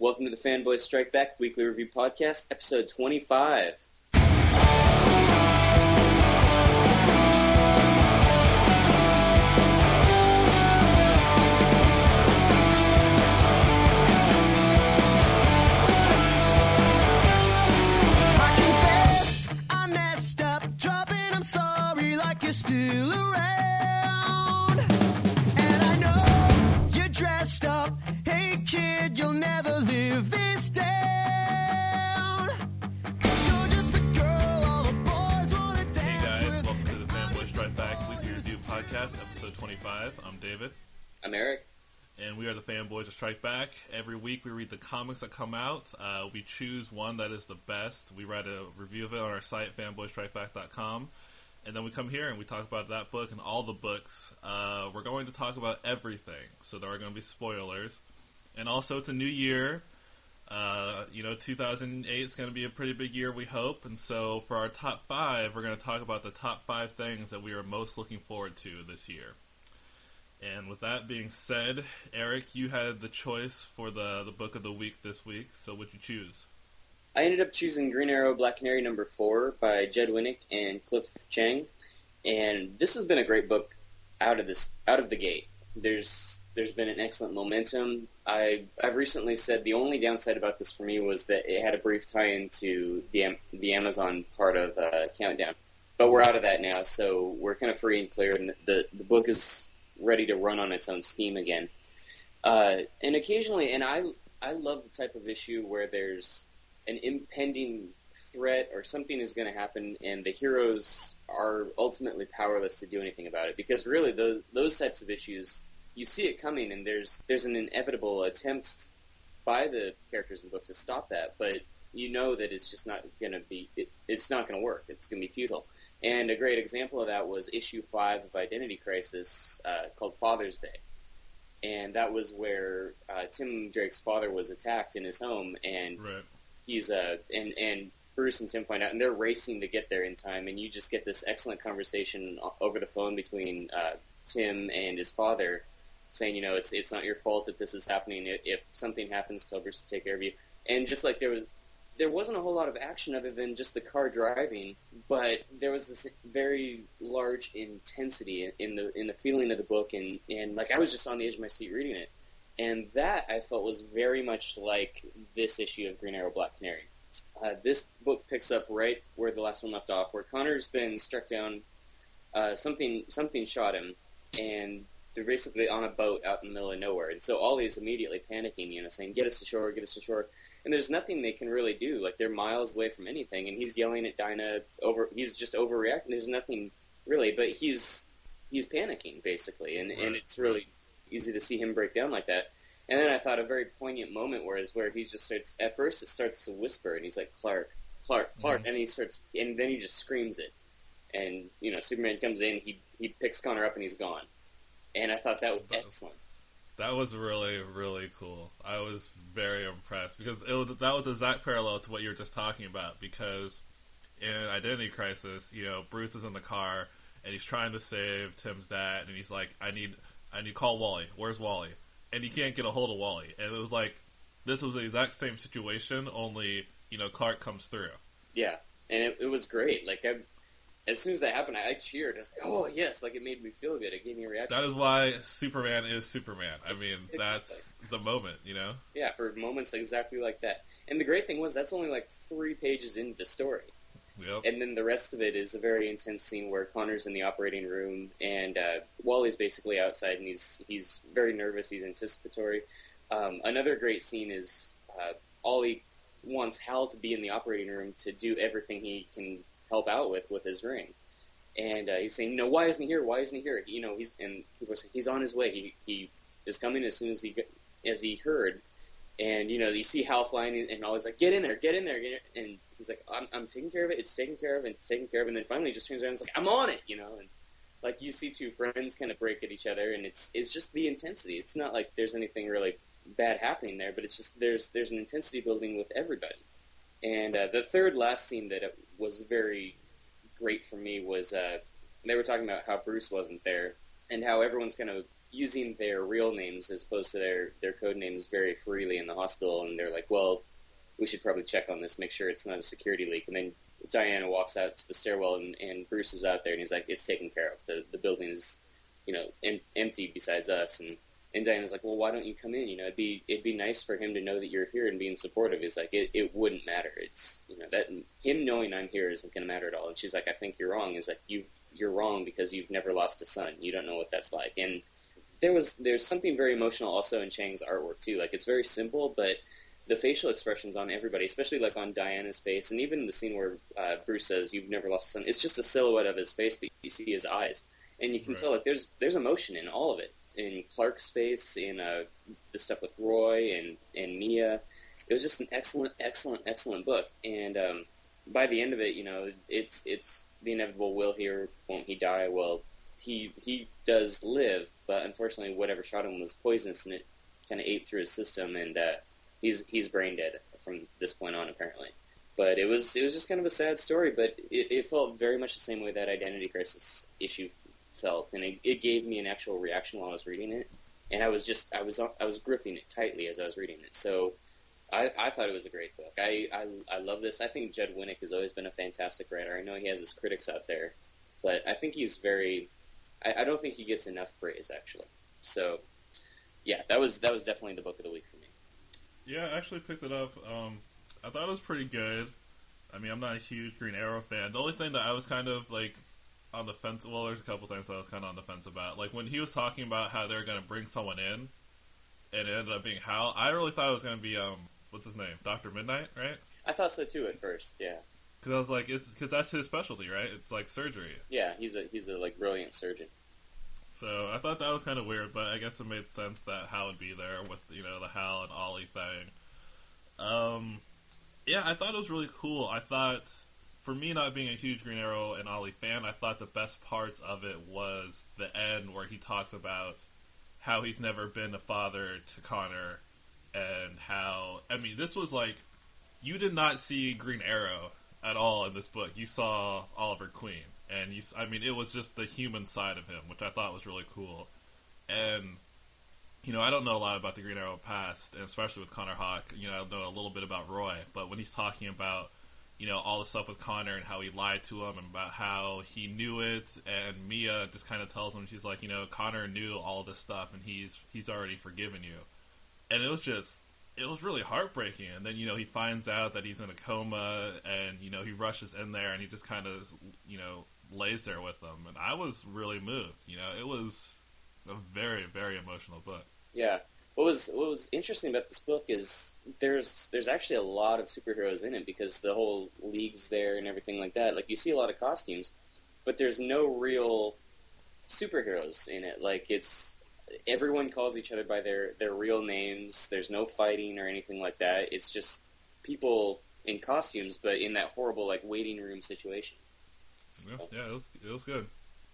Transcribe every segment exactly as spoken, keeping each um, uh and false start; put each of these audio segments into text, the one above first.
Welcome to the Fanboys Strike Back Weekly Review Podcast, episode twenty-five. Still around, and I know you're dressed up. Hey kid, you'll never live this down. So just the girl all the boys wanna dance. Hey guys, with. welcome to the Fanboys Strike Back Weekly Review Podcast, episode twenty-five. I'm David. I'm Eric. And we are the Fanboys of Strike Back. Every week we read the comics that come out. Uh, we choose one that is the best. We write a review of it on our site, fanboy strike back dot com. And then we come here and we talk about that book and all the books. Uh, we're going to talk about everything, so there are going to be spoilers. And also, it's a new year. Uh, you know, two thousand eight is going to be a pretty big year, we hope. And so, for our top five, we're going to talk about the top five things that we are most looking forward to this year. And with that being said, Eric, you had the choice for the, the book of the week this week, so what'd you choose? I ended up choosing Green Arrow Black Canary number four by Jed Winnick and Cliff Chiang, and this has been a great book out of this out of the gate. There's there's been an excellent momentum. I I've recently said the only downside about this for me was that it had a brief tie-in to the the Amazon part of uh, Countdown, but we're out of that now, so we're kind of free and clear, and the the book is ready to run on its own steam again. Uh, and occasionally, and I I love the type of issue where there's an impending threat or something is going to happen and the heroes are ultimately powerless to do anything about it. Because really, those, those types of issues, you see it coming and there's there's an inevitable attempt by the characters in the book to stop that, but you know that it's just not going to be, it, it's not going to work. It's going to be futile. And a great example of that was issue five of Identity Crisis uh, called Father's Day. And that was where uh, Tim Drake's father was attacked in his home, and Right. He's uh and and Bruce and Tim find out, and they're racing to get there in time. And you just get this excellent conversation over the phone between uh, Tim and his father, saying, you know, it's it's not your fault that this is happening. If something happens, tell Bruce to take care of you. And just like there was, there wasn't a whole lot of action other than just the car driving, but there was this very large intensity in the in the feeling of the book, and and like I was just on the edge of my seat reading it. And that, I felt, was very much like this issue of Green Arrow Black Canary. Uh, this book picks up right where the last one left off, where Connor's been struck down. Uh, something something shot him, and they're basically on a boat out in the middle of nowhere. And so Ollie's immediately panicking, you know, saying, get us to shore, get us to shore. And there's nothing they can really do. Like, they're miles away from anything, and he's yelling at Dinah. Over, he's just overreacting. There's nothing really, but he's he's panicking, basically, and, Right. and it's really easy to see him break down like that. And then I thought a very poignant moment whereas where he just starts, at first it starts to whisper, and he's like, Clark, Clark, Clark, mm-hmm. and he starts, and then he just screams it. And, you know, Superman comes in, he he picks Connor up, and he's gone. And I thought that was that, excellent. That was really, really cool. I was very impressed, because it was, that was exact parallel to what you were just talking about, because in Identity Crisis, you know, Bruce is in the car, and he's trying to save Tim's dad, and he's like, I need... I need to call Wally. Where's Wally? And he can't get a hold of Wally. And it was like, this was the exact same situation, only, you know, Clark comes through. Yeah, and it, it was great. Like, I, as soon as that happened, I, I cheered. I was like, oh, yes, like, it made me feel good. It gave me a reaction. That is why Superman is Superman. I mean, that's the moment, you know? Yeah, for moments exactly like that. And the great thing was, that's only like three pages into the story. Yep. And then the rest of it is a very intense scene where Connor's in the operating room, and uh, Wally's basically outside, and he's he's very nervous, he's anticipatory. Um, another great scene is uh, Ollie wants Hal to be in the operating room to do everything he can help out with with his ring. And uh, he's saying, no, why isn't he here? Why isn't he here? You know, he's and people are saying, he's on his way. He he is coming as soon as he as he heard. And, you know, you see Hal flying, and Ollie's like, get in there, get in there. Get in. And he's like, I'm, I'm taking care of it, it's taken care of, and it's taken care of. And then finally he just turns around and is like, I'm on it, you know. And, like, you see two friends kind of break at each other, and it's it's just the intensity. It's not like there's anything really bad happening there, but it's just there's there's an intensity building with everybody. And uh, the third last scene that was very great for me was uh, they were talking about how Bruce wasn't there, and how everyone's kind of using their real names as opposed to their, their code names very freely in the hospital, and they're like, well, we should probably check on this, make sure it's not a security leak. And then Diana walks out to the stairwell, and, and Bruce is out there, and he's like, it's taken care of. The the building is, you know, em- empty besides us. And, and Diana's like, well, why don't you come in? You know, it'd be it'd be nice for him to know that you're here and being supportive. He's like, it, it wouldn't matter. It's, you know, that him knowing I'm here isn't going to matter at all. And she's like, I think you're wrong. He's like, you've, you're wrong because you've never lost a son. You don't know what that's like. And there was there's something very emotional also in Chang's artwork, too. Like, it's very simple, but the facial expressions on everybody, especially like on Diana's face, and even the scene where uh, Bruce says, you've never lost a son, it's just a silhouette of his face, but you see his eyes. And you can right. tell, like, there's there's emotion in all of it. In Clark's face, in uh, the stuff with Roy and, and Mia. It was just an excellent, excellent, excellent book. And um, by the end of it, you know, it's it's the inevitable, will he or won't he die? Well, he he does live, but unfortunately whatever shot him was poisonous, and it kind of ate through his system, and uh, he's he's brain dead from this point on, apparently. But it was it was just kind of a sad story, but it, it felt very much the same way that Identity Crisis issue felt, and it, it gave me an actual reaction while I was reading it, and I was just I was I was gripping it tightly as I was reading it. So I, I thought it was a great book. I, I I love this. I think Judd Winnick has always been a fantastic writer. I know he has his critics out there, but I think he's very. I, I don't think he gets enough praise, actually. So yeah, that was that was definitely the book of the week for me. Yeah, I actually picked it up. Um, I thought it was pretty good. I mean, I'm not a huge Green Arrow fan. The only thing that I was kind of like on the fence. Well, there's a couple things I was kind of on the fence about. Like when he was talking about how they're going to bring someone in, and it ended up being Hal. I really thought it was going to be um, what's his name, Doctor Midnight, right? I thought so too at first. Yeah. Because I was like, because that's his specialty, right? It's like surgery. Yeah, he's a he's a like brilliant surgeon. So I thought that was kind of weird, but I guess it made sense that Hal would be there with, you know, the Hal and Ollie thing. Um, yeah, I thought it was really cool. I thought, for me not being a huge Green Arrow and Ollie fan, I thought the best parts of it was the end where he talks about how he's never been a father to Connor, and how, I mean, this was like, you did not see Green Arrow at all in this book. You saw Oliver Queen. And, you, I mean, it was just the human side of him, which I thought was really cool. And, you know, I don't know a lot about the Green Arrow past, and especially with Connor Hawke. You know, I know a little bit about Roy. But when he's talking about, you know, all the stuff with Connor and how he lied to him and about how he knew it, and Mia just kind of tells him, she's like, you know, Connor knew all this stuff, and he's he's already forgiven you. And it was just, it was really heartbreaking. And then, you know, he finds out that he's in a coma, and, you know, he rushes in there, and he just kind of, you know, lays there with them, and I was really moved. You know, it was a very, very emotional book. Yeah. What was what was interesting about this book is there's there's actually a lot of superheroes in it, because the whole league's there and everything like that. Like, you see a lot of costumes, but there's no real superheroes in it. Like, it's everyone calls each other by their their real names. There's no fighting or anything like that. It's just people in costumes, but in that horrible like waiting room situation. Yeah, yeah, it was it was good.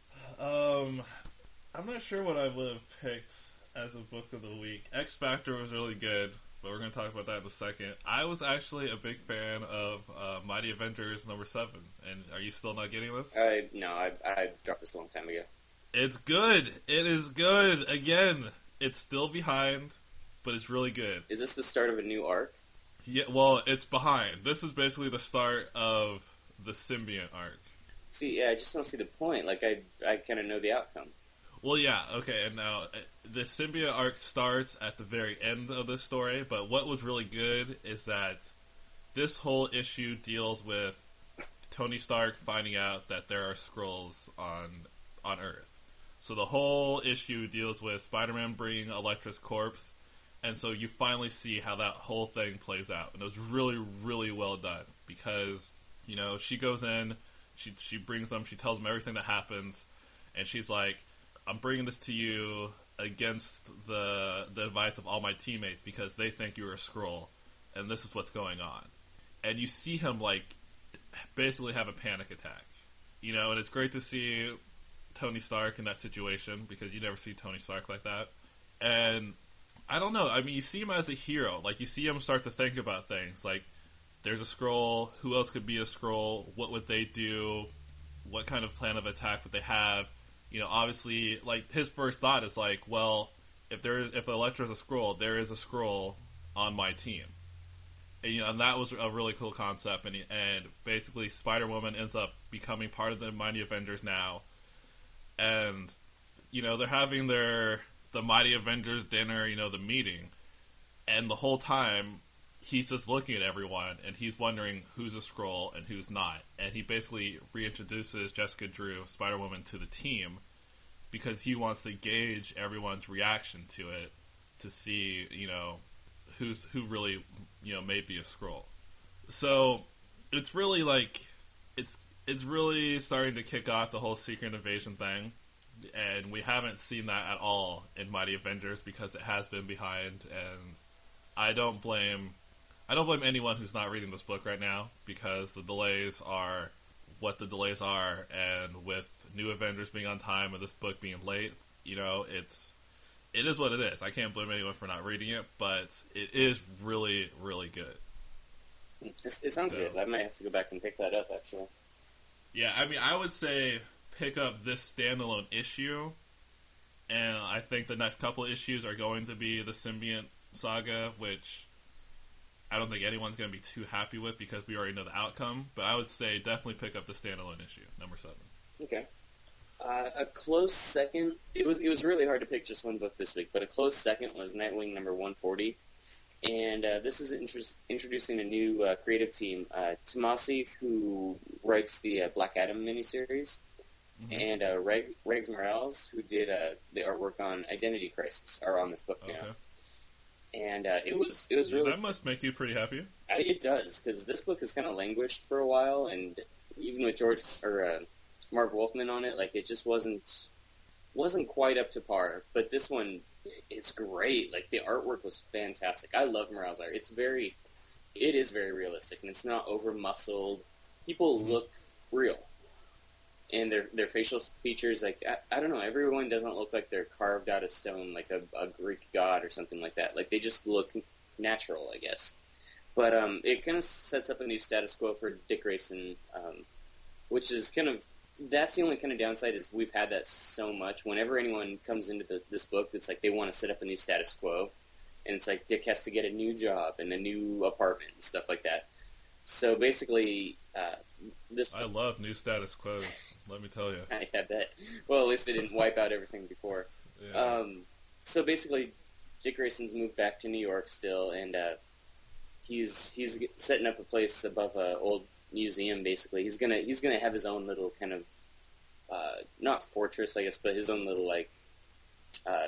Um, I'm not sure what I would have picked as a book of the week. X Factor was really good, but we're going to talk about that in a second. I was actually a big fan of uh, Mighty Avengers number seven, and are you still not getting this? I no, I I dropped this a long time ago. It's good. It is good. Again, it's still behind, but it's really good. Is this the start of a new arc? Yeah, well, it's behind. This is basically the start of the Symbiont arc. See, yeah, I just don't see the point. Like, I I kind of know the outcome. Well, yeah, okay, and now, the Symbiote arc starts at the very end of this story, but what was really good is that this whole issue deals with Tony Stark finding out that there are Skrulls on on Earth. So the whole issue deals with Spider-Man bringing Elektra's corpse, and so you finally see how that whole thing plays out. And it was really, really well done, because, you know, she goes in, She she brings them, she tells them everything that happens, and she's like, I'm bringing this to you against the the advice of all my teammates because they think you're a Skrull, and this is what's going on. And you see him, like, basically have a panic attack. You know, and it's great to see Tony Stark in that situation, because you never see Tony Stark like that. And I don't know, I mean, you see him as a hero. Like, you see him start to think about things, like, there's a Skrull, who else could be a Skrull, what would they do, what kind of plan of attack would they have, you know, obviously, like, his first thought is like, well, if there is, if Elektra's a Skrull, there is a Skrull on my team. And, you know, and that was a really cool concept, and and basically Spider-Woman ends up becoming part of the Mighty Avengers now, and, you know, they're having their, the Mighty Avengers dinner, you know, the meeting, and the whole time, he's just looking at everyone, and he's wondering who's a Skrull and who's not. And he basically reintroduces Jessica Drew, Spider-Woman, to the team because he wants to gauge everyone's reaction to it to see, you know, who's who really, you know, may be a Skrull. So it's really like it's it's really starting to kick off the whole Secret Invasion thing, and we haven't seen that at all in Mighty Avengers because it has been behind. And I don't blame. I don't blame anyone who's not reading this book right now, because the delays are what the delays are, and with New Avengers being on time and this book being late, you know, it's it is what it is. I can't blame anyone for not reading it, but it is really, really good. It, it sounds so, good. I might have to go back and pick that up, actually. Yeah, I mean, I would say pick up this standalone issue, and I think the next couple of issues are going to be the Symbiont Saga, which I don't think anyone's going to be too happy with because we already know the outcome, but I would say definitely pick up the standalone issue, number seven. Okay. Uh, a close second, it was it was really hard to pick just one book this week, but a close second was Nightwing number one forty, and uh, this is intru- introducing a new uh, creative team, uh, Tomasi, who writes the uh, Black Adam miniseries, mm-hmm. and uh, Reg- Regs Morales, who did uh, the artwork on Identity Crisis, are on this book okay. now. And uh, it was it was really... That must make you pretty happy. I, it does, because this book has kind of languished for a while, and even with George or uh, Mark Wolfman on it, like, it just wasn't wasn't quite up to par. But this one, it's great. Like, the artwork was fantastic. I love Morales' art. It's very, it is very realistic, and it's not over muscled. People mm-hmm. look real, and their their facial features, like, I, I don't know, everyone doesn't look like they're carved out of stone, like a, a Greek god or something like that. Like, they just look natural, I guess. But um, it kind of sets up a new status quo for Dick Grayson, um, which is kind of, that's the only kind of downside, is we've had that so much. Whenever anyone comes into the, this book, it's like they want to set up a new status quo, and it's like Dick has to get a new job and a new apartment and stuff like that. So basically, uh, this... I love new status quos, let me tell you. I bet. Well, at least they didn't wipe out everything before. Yeah. Um, so basically, Dick Grayson's moved back to New York still, and uh, he's he's setting up a place above an old museum. Basically, he's gonna he's gonna have his own little kind of uh, not fortress, I guess, but his own little like uh,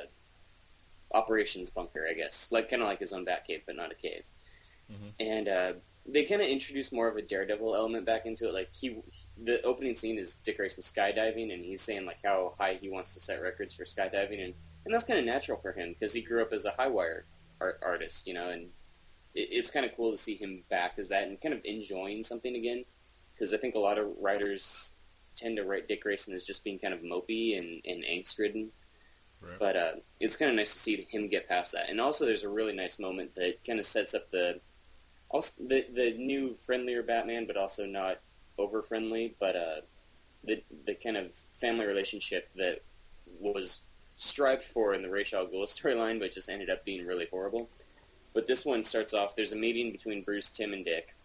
operations bunker, I guess, like kind of like his own bat cave, but not a cave. Mm-hmm. And uh, they kind of introduce more of a Daredevil element back into it. Like he, the opening scene is Dick Grayson skydiving, and he's saying like how high he wants to set records for skydiving, and, and that's kind of natural for him because he grew up as a high wire art, artist, you know, and it, it's kind of cool to see him back as that and kind of enjoying something again, because I think a lot of writers tend to write Dick Grayson as just being kind of mopey and, and angst-ridden. Right. But uh, it's kind of nice to see him get past that. And also there's a really nice moment that kind of sets up the also the the new friendlier Batman, but also not over friendly, but uh, the the kind of family relationship that was strived for in the Ra's al Ghul storyline, but just ended up being really horrible. But this one starts off, there's a meeting between Bruce, Tim, and Dick,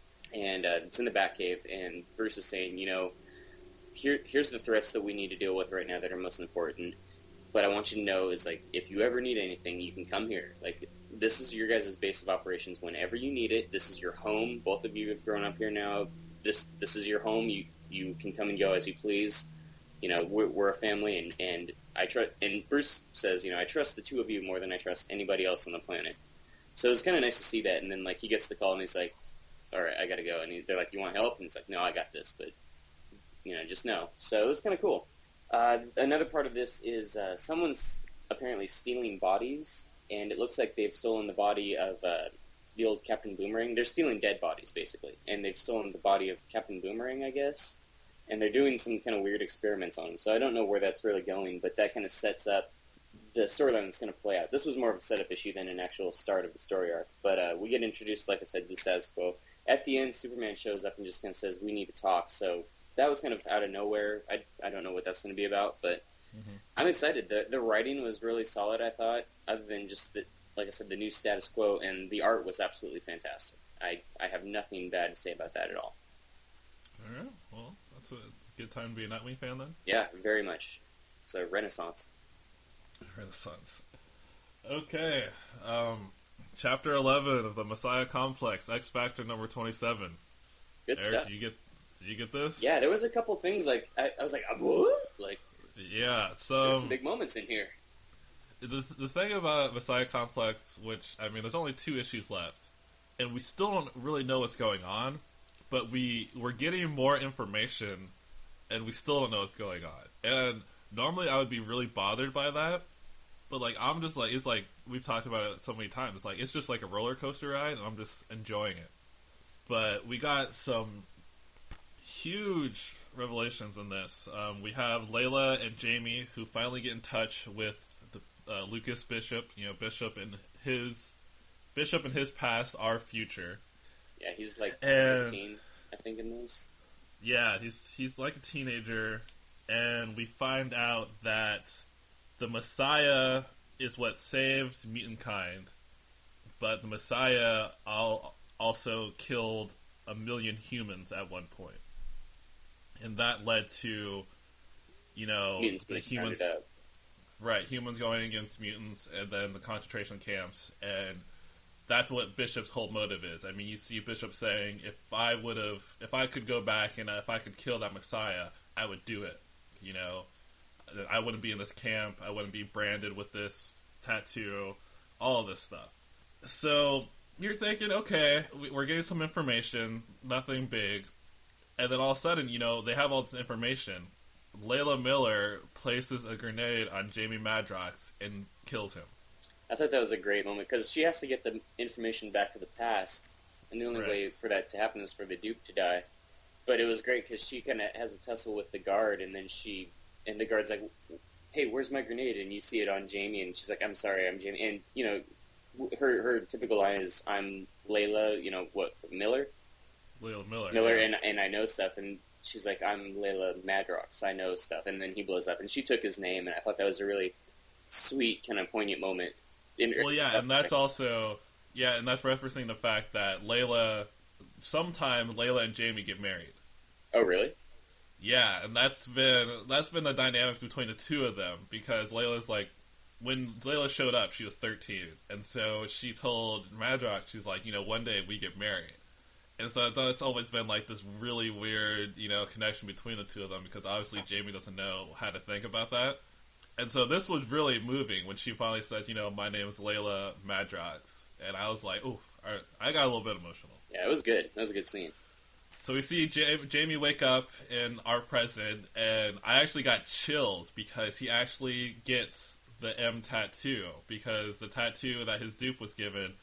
and uh, it's in the Batcave, and Bruce is saying, you know, here here's the threats that we need to deal with right now that are most important. But I want you to know is, like, if you ever need anything, you can come here. Like, this is your guys' base of operations whenever you need it. This is your home. Both of you have grown up here now. This this is your home. You you can come and go as you please. You know, we're, we're a family, and, and I trust. And Bruce says, you know, I trust the two of you more than I trust anybody else on the planet. So it's kind of nice to see that. And then, like, he gets the call, and he's like, all right, I got to go. And he, they're like, you want help? And he's like, no, I got this. But, you know, just know. So it was kind of cool. Uh, another part of this is uh, someone's apparently stealing bodies, and it looks like they've stolen the body of uh, the old Captain Boomerang. They're stealing dead bodies, basically, and they've stolen the body of Captain Boomerang, I guess, and they're doing some kind of weird experiments on him. So I don't know where that's really going, but that kind of sets up the storyline that's going to play out. This was more of a setup issue than an actual start of the story arc, but uh, we get introduced, like I said, to the status quo. At the end, Superman shows up and just kind of says, we need to talk, so... That was kind of out of nowhere. I, I don't know what that's going to be about, but Mm-hmm. I'm excited. The the writing was really solid, I thought, other than just the, like I said, the new status quo, and the art was absolutely fantastic. I, I have nothing bad to say about that at all. All right. Well, that's a good time to be a Nightwing fan then. Yeah, very much. It's a renaissance. Renaissance. Okay. Um, chapter eleven of the Messiah Complex, X Factor number twenty-seven. Good Eric, stuff. Did you get? Did you get this? Yeah, there was a couple things like I, I was like, what? Like, yeah. So there's some big moments in here. The the thing about Messiah Complex, which I mean, there's only two issues left, and we still don't really know what's going on, but we we're getting more information, and we still don't know what's going on. And normally, I would be really bothered by that. But, like, I'm just, like, it's like, we've talked about it so many times. It's like, it's just like a roller coaster ride, and I'm just enjoying it. But we got some huge revelations in this. Um, we have Layla and Jamie, who finally get in touch with the, uh, Lucas Bishop. You know, Bishop and his, Bishop and his past, our future. Yeah, he's, like, and, fifteen, I think, in this. Yeah, he's, he's like a teenager, and we find out that the Messiah is what saved mutant kind, but the Messiah al- also killed a million humans at one point. And that led to, you know, mutants the humans... Up. Right, humans going against mutants, and then the concentration camps, and that's what Bishop's whole motive is. I mean, you see Bishop saying, if I would have, if I could go back and if I could kill that Messiah, I would do it, you know? I wouldn't be in this camp. I wouldn't be branded with this tattoo. All of this stuff. So you're thinking, okay, we're getting some information, nothing big, and then all of a sudden, you know, they have all this information. Layla Miller places a grenade on Jamie Madrox and kills him. I thought that was a great moment because she has to get the information back to the past, and the only right. way for that to happen is for the Duke to die. But it was great because she kind of has a tussle with the guard, and then she. And the guard's like, hey, where's my grenade? And you see it on Jamie, and she's like, I'm sorry, I'm Jamie. And, you know, her her typical line is, I'm Layla, you know, what, Miller? Layla Miller. Miller, yeah. and and I know stuff. And she's like, I'm Layla Madrox, I know stuff. And then he blows up. And she took his name, and I thought that was a really sweet, kind of poignant moment. In well, yeah, and that's also, yeah, and that's referencing the fact that Layla, sometime Layla and Jamie get married. Oh, really? Yeah, and that's been that's been the dynamic between the two of them, because Layla's like, when Layla showed up, she was thirteen, and so she told Madrox, she's like, you know, one day we get married. And so it's always been like this really weird, you know, connection between the two of them, because obviously Jamie doesn't know how to think about that. And so this was really moving when she finally says, you know, my name is Layla Madrox. And I was like, ooh, I got a little bit emotional. Yeah, it was good. That was a good scene. So we see Jamie wake up in our present, and I actually got chills because he actually gets the M tattoo, because the tattoo that his dupe was given,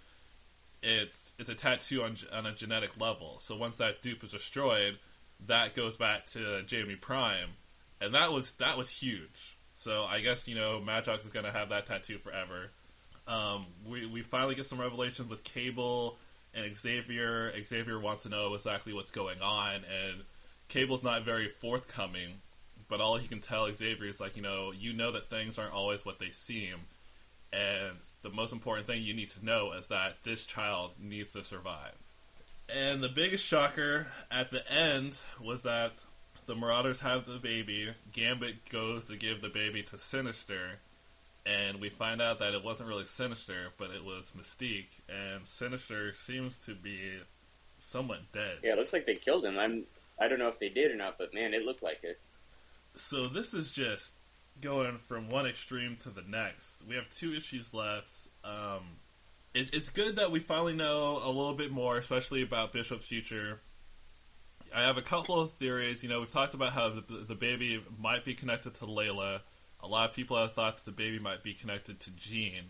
it's it's a tattoo on on a genetic level. So once that dupe is destroyed, that goes back to Jamie Prime, and that was that was huge. So I guess, you know, Madrox is going to have that tattoo forever. Um, we we finally get some revelations with Cable and Xavier. Xavier wants to know exactly what's going on, and Cable's not very forthcoming, but all he can tell Xavier is like, you know, you know that things aren't always what they seem, and the most important thing you need to know is that this child needs to survive. And the biggest shocker at the end was that the Marauders have the baby, Gambit goes to give the baby to Sinister, and we find out that it wasn't really Sinister, but it was Mystique, and Sinister seems to be somewhat dead. Yeah, it looks like they killed him. I'm, I don't know if they did or not, but man, it looked like it. So this is just going from one extreme to the next. We have two issues left. Um, it, it's good that we finally know a little bit more, especially about Bishop's future. I have a couple of theories. You know, we've talked about how the, the baby might be connected to Layla. A lot of people have thought that the baby might be connected to Jean.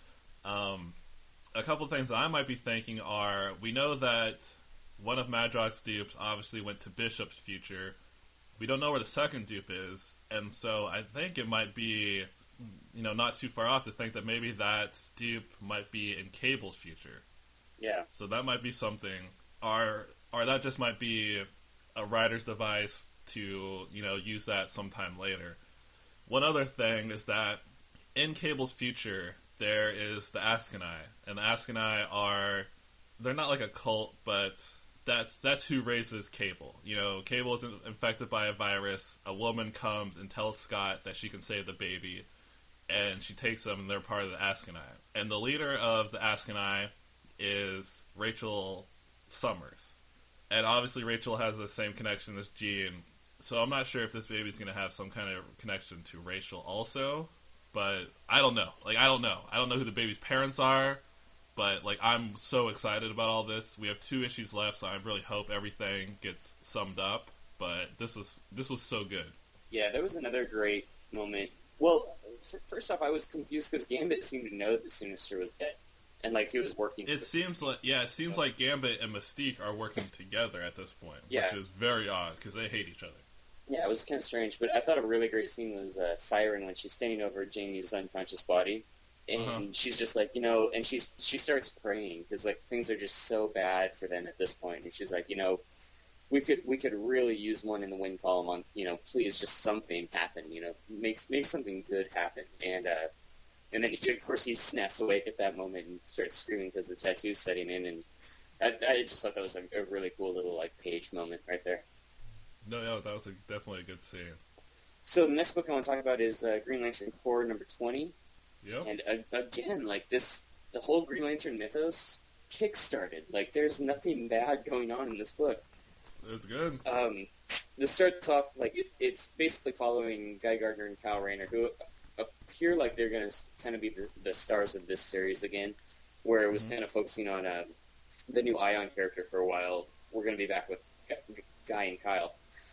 Um, a couple of things that I might be thinking are, we know that one of Madrox's dupes obviously went to Bishop's future. We don't know where the second dupe is, and so I think it might be, you know, not too far off to think that maybe that dupe might be in Cable's future. Yeah. So that might be something, or or that just might be a writer's device to, you know, use that sometime later. one other thing is that in Cable's future, there is the Ascani, and the Ascani are, they're not like a cult, but that's that's who raises Cable. You know, Cable is infected by a virus, a woman comes and tells Scott that she can save the baby, and she takes them, and they're part of the Ascani. And the leader of the Ascani is Rachel Summers. And obviously Rachel has the same connection as Jean, so I'm not sure if this baby's going to have some kind of connection to Rachel also, but I don't know. Like, I don't know. I don't know who the baby's parents are, but, like, I'm so excited about all this. We have two issues left, so I really hope everything gets summed up, but this was this was so good. Yeah, there was another great moment. Well, f- first off, I was confused because Gambit seemed to know that the Sinister was dead. And, like, he was working... It seems like... Yeah, it seems like Gambit and Mystique are working together at this point, yeah. which is very odd, because they hate each other. Yeah, it was kind of strange, but I thought a really great scene was uh, Siren when she's standing over Jamie's unconscious body, and uh-huh. she's just like, you know, and she's she starts praying, because, like, things are just so bad for them at this point, and she's like, you know, we could we could really use one in the win column on, you know, please just something happen, you know, make, make something good happen, and, uh... And then, of course, he snaps awake at that moment and starts screaming because the tattoo's setting in. And I, I just thought that was a, a really cool little, like, page moment right there. No, no, that was a, definitely a good scene. So the next book I want to talk about is uh, Green Lantern Corps number twenty. Yep. And uh, again, like, this, the whole Green Lantern mythos kick-started. Like, there's nothing bad going on in this book. It's good. Um, this starts off, like, it, it's basically following Guy Gardner and Kyle Rayner, who appear like they're going to kind of be the, the stars of this series again, where it was mm-hmm. kind of focusing on uh, the new Ion character for a while. We're going to be back with Guy and Kyle.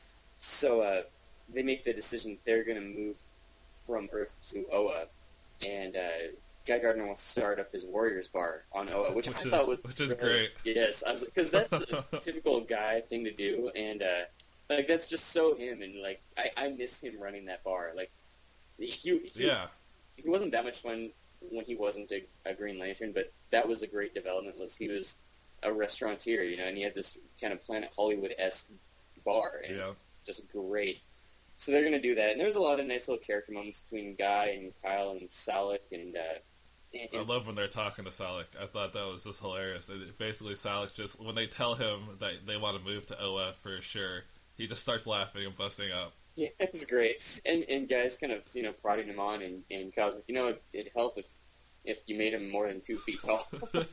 So uh, they make the decision they're going to move from Earth to Oa, and uh, Guy Gardner wants to start up his Warriors bar on Oa, which, which I is, thought was which is great. Yes, because that's the typical Guy thing to do, and uh, like that's just so him. And like I, I miss him running that bar. Like he, he yeah, he wasn't that much fun when he wasn't a, a Green Lantern, but that was a great development. Was he was a restaurateur, you know, and he had this kind of Planet Hollywood-esque bar, and yeah. just great. So they're going to do that, and there's a lot of nice little character moments between Guy and Kyle and Salak, and uh, I love when they're talking to Salak. I thought that was just hilarious. Basically, Salak just, when they tell him that they want to move to O F for sure, he just starts laughing and busting up. Yeah, it was great. And and Guy's kind of, you know, prodding him on, and, and Kyle's like, you know, it'd help if if you made him more than two feet tall.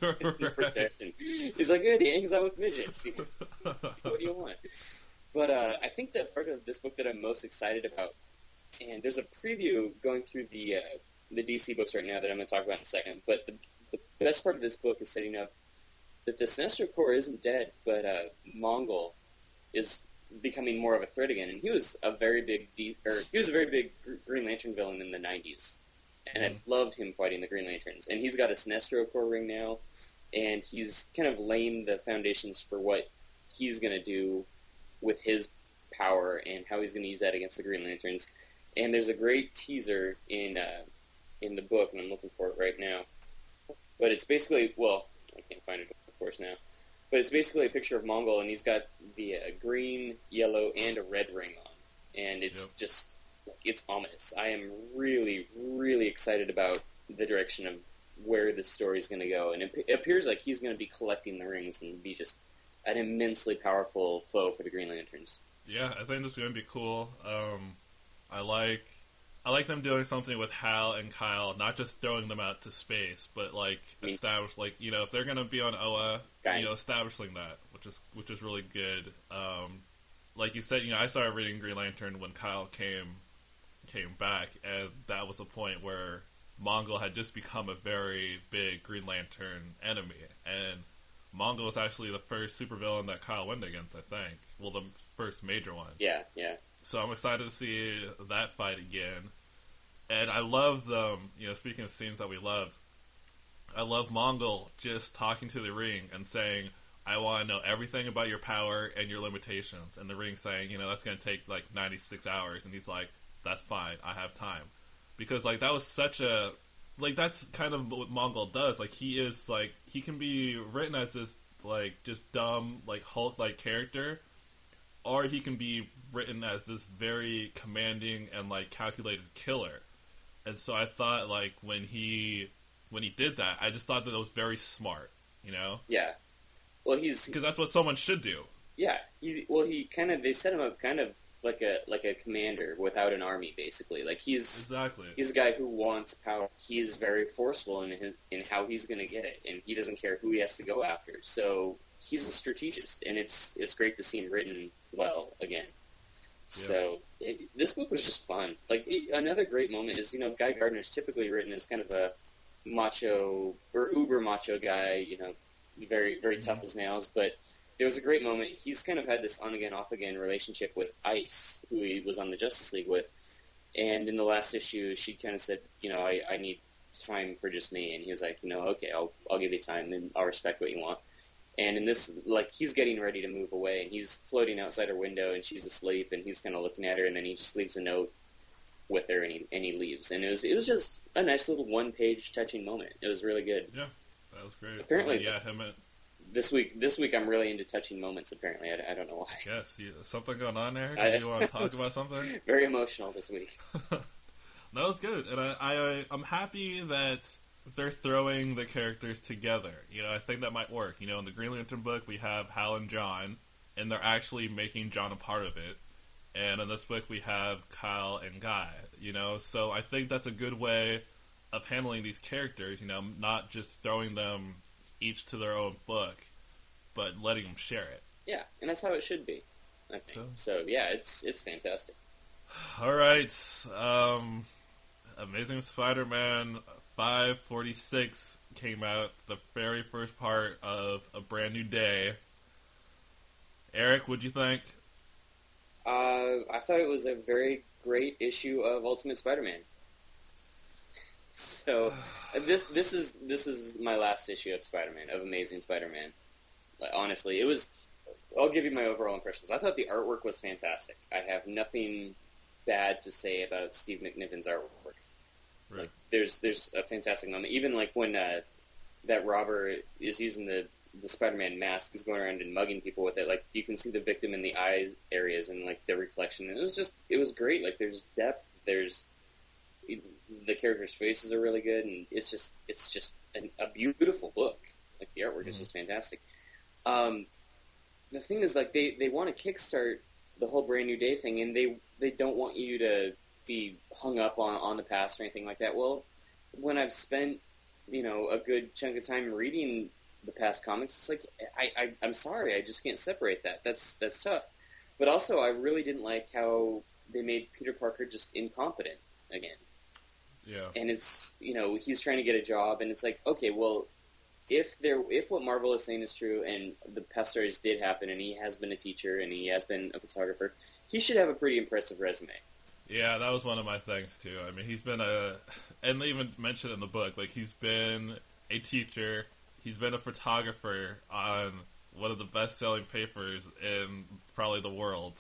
Right. He's like, good, he hangs out with midgets. What do you want? But uh, I think the part of this book that I'm most excited about, and there's a preview going through the uh, the D C books right now that I'm going to talk about in a second, but the, the best part of this book is setting up that the Sinestro Corps isn't dead, but uh, Mongol is becoming more of a threat again, and he was a very big D- or he was a very big Green Lantern villain in the nineties, and mm-hmm. I loved him fighting the Green Lanterns. And he's got a Sinestro Corps ring now, and he's kind of laying the foundations for what he's going to do with his power and how he's going to use that against the Green Lanterns. And there's a great teaser in uh, in the book, and I'm looking for it right now. But it's basically, well, I can't find it, of course, now. But it's basically a picture of Mongol, and he's got the uh, green, yellow, and a red ring on. And it's yep. just, it's ominous. I am really, really excited about the direction of where this story is going to go. And it, it appears like he's going to be collecting the rings and be just an immensely powerful foe for the Green Lanterns. Yeah, I think this is going to be cool. Um, I like I like them doing something with Hal and Kyle, not just throwing them out to space, but like Me. establish, like, you know, if they're going to be on Oa, okay. you know, establishing that, which is which is really good. Um, like you said, you know, I started reading Green Lantern when Kyle came came back, and that was a point where Mongol had just become a very big Green Lantern enemy, and Mongol was actually the first supervillain that Kyle went against, I think. Well, the first major one. Yeah, yeah. So I'm excited to see that fight again. And I love the, you know, speaking of scenes that we loved, I love Mongol just talking to the ring and saying, I want to know everything about your power and your limitations. And the ring saying, you know, that's going to take like ninety-six hours. And he's like, that's fine, I have time. Because, like, that was such a... Like, that's kind of what Mongol does. Like, he is, like, he can be written as this, like, just dumb, like, Hulk-like character. or he can be written as this very commanding and like calculated killer. And so I thought like when he when he did that, I just thought that it was very smart, you know? Yeah. Well, he's because that's what someone should do. Yeah. He well he kind of they set him up kind of like a like a commander without an army, basically. Like he's exactly he's a guy who wants power. He's very forceful in his, in how he's going to get it, and he doesn't care who he has to go after. So he's a strategist, and it's it's great to see him written well again. Yeah. So it, this book was just fun. Like it, another great moment is you know Guy Gardner's typically written as kind of a macho or uber macho guy, you know, very very mm-hmm. tough as nails, but. There was a great moment. He's kind of had this on-again, off-again relationship with Ice, who he was on the Justice League with. And in the last issue, she kind of said, you know, I, I need time for just me. And he was like, you know, okay, I'll I'll give you time, and I'll respect what you want. And in this, like, he's getting ready to move away, and he's floating outside her window, and she's asleep, and he's kind of looking at her, and then he just leaves a note with her, and he, and he leaves. And it was it was just a nice little one-page touching moment. It was really good. Yeah, that was great. Apparently, yeah, him and... This week, this week I'm really into touching moments. Apparently, I, I don't know why. Yes, you, something going on there. Do I, you want to talk about something? Very emotional this week. That was good, and I, I, I'm happy that they're throwing the characters together. You know, I think that might work. You know, in the Green Lantern book, we have Hal and John, and they're actually making John a part of it. And in this book, we have Kyle and Guy. You know, so I think that's a good way of handling these characters. You know, not just throwing them each to their own book, but letting them share it. Yeah, and that's how it should be, I think. So, so yeah, it's it's fantastic. All right, um, Amazing Spider-Man five forty-six came out, the very first part of A Brand New Day. Eric, what'd you think? Uh, I thought it was a very great issue of Ultimate Spider-Man. So this this is this is my last issue of Spider-Man, of Amazing Spider-Man. Like, honestly, it was. I'll give you my overall impressions. I thought the artwork was fantastic. I have nothing bad to say about Steve McNiven's artwork. Right. Like, there's there's a fantastic moment. Even like when uh, that robber is using the the Spider-Man mask, is going around and mugging people with it. Like you can see the victim in the eye areas and like the reflection. And it was just it was great. Like there's depth. There's the characters' faces are really good, and it's just it's just an, a beautiful book. Like the artwork mm-hmm. is just fantastic. Um, the thing is, like they, they want to kickstart the whole Brand New Day thing, and they they don't want you to be hung up on, on the past or anything like that. Well, when I've spent you know a good chunk of time reading the past comics, it's like I, I I'm sorry, I just can't separate that. That's that's tough. But also, I really didn't like how they made Peter Parker just incompetent again. Yeah. And it's, you know, he's trying to get a job, and it's like, okay, well, if there, if what Marvel is saying is true, and the past stories did happen, and he has been a teacher, and he has been a photographer, he should have a pretty impressive resume. Yeah, that was one of my things, too. I mean, he's been a, and they even mentioned in the book, like, he's been a teacher, he's been a photographer on one of the best-selling papers in probably the world,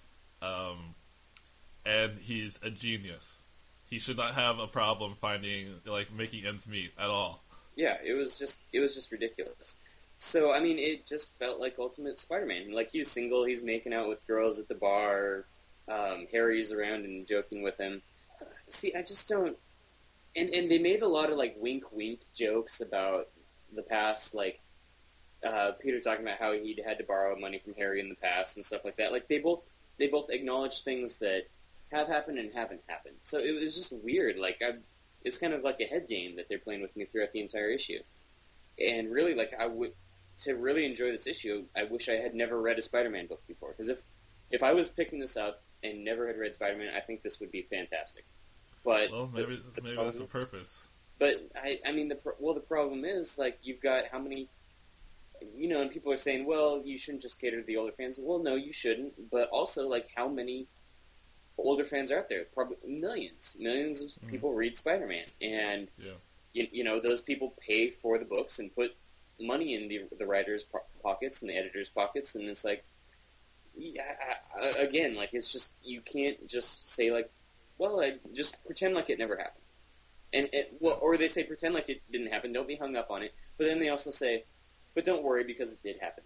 um, and he's a genius. He should not have a problem finding, like, making ends meet at all. Yeah, it was just, it was just ridiculous. So, I mean, it just felt like Ultimate Spider-Man. Like, he's single, he's making out with girls at the bar, um, Harry's around and joking with him. See, I just don't... And, and they made a lot of, like, wink-wink jokes about the past, like, uh, Peter talking about how he'd had to borrow money from Harry in the past and stuff like that. Like, they both, they both acknowledged things that have happened and haven't happened. So it was just weird. Like, I, it's kind of like a head game that they're playing with me throughout the entire issue. And really, like, I would, to really enjoy this issue, I wish I had never read a Spider-Man book before. Because if, if I was picking this up and never had read Spider-Man, I think this would be fantastic. But well, maybe the, the maybe that's the purpose. But I, I mean, the well, the problem is, like, you've got how many, you know, and people are saying, well, you shouldn't just cater to the older fans. Well, no, you shouldn't. But also, like, how many older fans are out there? Probably millions. Millions of mm-hmm. people read Spider-Man. And, yeah. you, you know, those people pay for the books and put money in the the writers' po- pockets and the editors' pockets. And it's like, yeah, I, I, again, like, it's just, you can't just say, like, well, I just pretend like it never happened. And it, well, or they say pretend like it didn't happen. Don't be hung up on it. But then they also say, but don't worry because it did happen.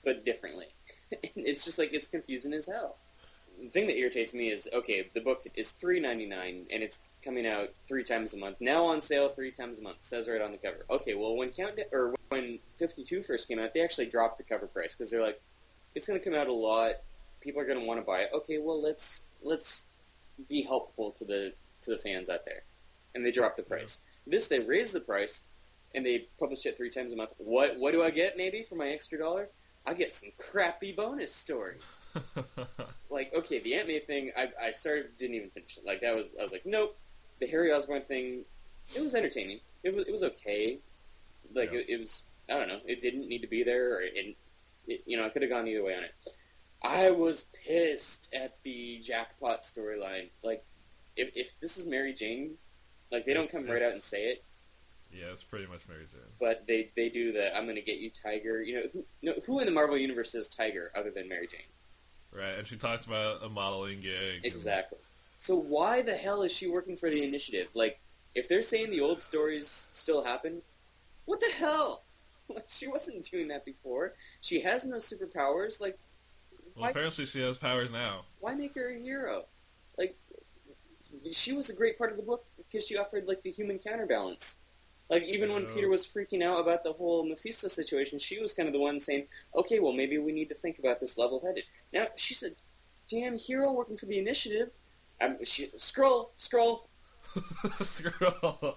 but differently. It's just like, it's confusing as hell. The thing that irritates me is, okay, the book is three ninety-nine, and it's coming out three times a month. Now on sale three times a month. Says right on the cover. Okay, well, when Countdown, or when fifty-two first came out, they actually dropped the cover price, because they're like, it's going to come out a lot. People are going to want to buy it. Okay, well, let's let's be helpful to the to the fans out there. And they dropped the price. This, they raised the price, and they published it three times a month. What what do I get, maybe, for my extra dollar? I get some crappy bonus stories. Like, okay, the Aunt May thing, I, I started, didn't even finish it. Like, that was, I was like, nope. The Harry Osborn thing, it was entertaining. It was, it was okay. Like, yeah. it, it was, I don't know, it didn't need to be there, or it, it you know, I could have gone either way on it. I was pissed at the jackpot storyline. Like, if if this is Mary Jane, like, they don't it's, come right out and say it. Yeah, it's pretty much Mary Jane. But they, they do the, I'm going to get you, Tiger. You know, who, no, who in the Marvel Universe is Tiger other than Mary Jane? Right, and she talks about a modeling gig. Exactly. And... So why the hell is she working for the Initiative? Like, if they're saying the old stories still happen, what the hell? Like, she wasn't doing that before. She has no superpowers. Like, well, why... apparently she has powers now. Why make her a hero? Like, she was a great part of the book because she offered, like, the human counterbalance. Like, even when Peter was freaking out about the whole Mephisto situation, she was kind of the one saying, okay, well, maybe we need to think about this level-headed. Now, she's a damn hero working for the Initiative. Um, she, scroll, scroll. Scroll.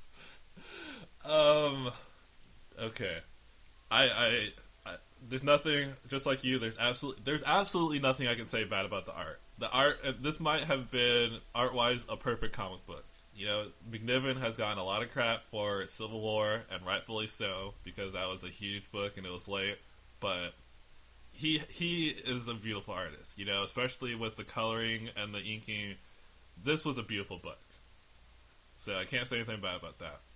um, okay. I, I, I, there's nothing, just like you, there's absolutely, there's absolutely nothing I can say bad about the art. The art, this might have been, art-wise, a perfect comic book. You know, McNiven has gotten a lot of crap for Civil War, and rightfully so, because that was a huge book and it was late, but he he is a beautiful artist, you know, especially with the coloring and the inking. This was a beautiful book. So I can't say anything bad about that.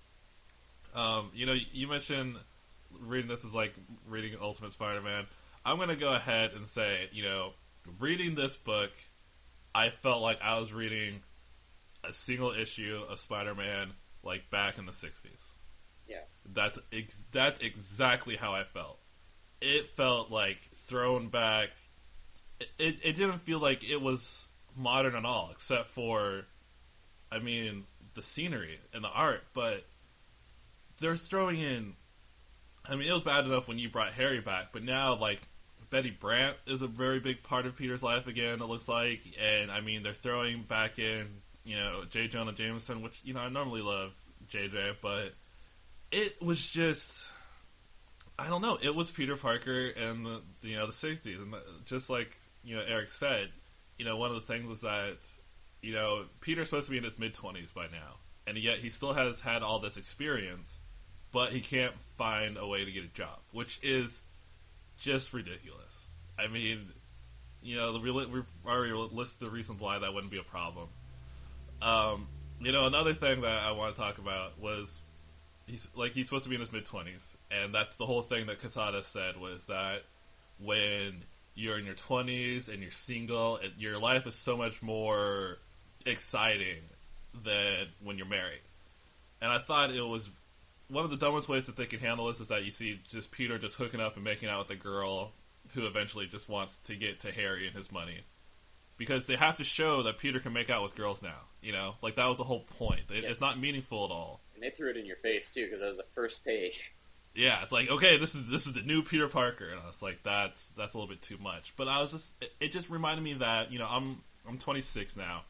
Um, you know, you mentioned reading this is like reading Ultimate Spider-Man. I'm going to go ahead and say, you know, reading this book, I felt like I was reading a single issue of Spider-Man, like, back in the sixties. Yeah. That's ex- that's exactly how I felt. It felt like thrown back. It, it, it didn't feel like it was modern at all, except for, I mean, the scenery and the art, but they're throwing in, I mean, it was bad enough when you brought Harry back, but now, like, Betty Brant is a very big part of Peter's life again, it looks like, and, I mean, they're throwing back in, you know, J. Jonah Jameson, which, you know, I normally love J J, but it was just, I don't know, it was Peter Parker in the, you know, the sixties, and just like, you know, Eric said, you know, one of the things was that, you know, Peter's supposed to be in his mid-twenties by now, and yet he still has had all this experience, but he can't find a way to get a job, which is just ridiculous. I mean, you know, the we've already listed the reasons why that wouldn't be a problem. Um, you know, another thing that I want to talk about was, he's like, he's supposed to be in his mid-twenties, and that's the whole thing that Quesada said, was that when you're in your twenties and you're single, it, your life is so much more exciting than when you're married. And I thought it was one of the dumbest ways that they can handle this is that you see just Peter just hooking up and making out with a girl who eventually just wants to get to Harry and his money. Because they have to show that Peter can make out with girls now, you know? Like, that was the whole point. It, yeah. It's not meaningful at all. And they threw it in your face, too, because that was the first page. Yeah, it's like, okay, this is this is the new Peter Parker, and I was like, that's that's a little bit too much. But I was just, it, it just reminded me that, you know, I'm I'm twenty-six now,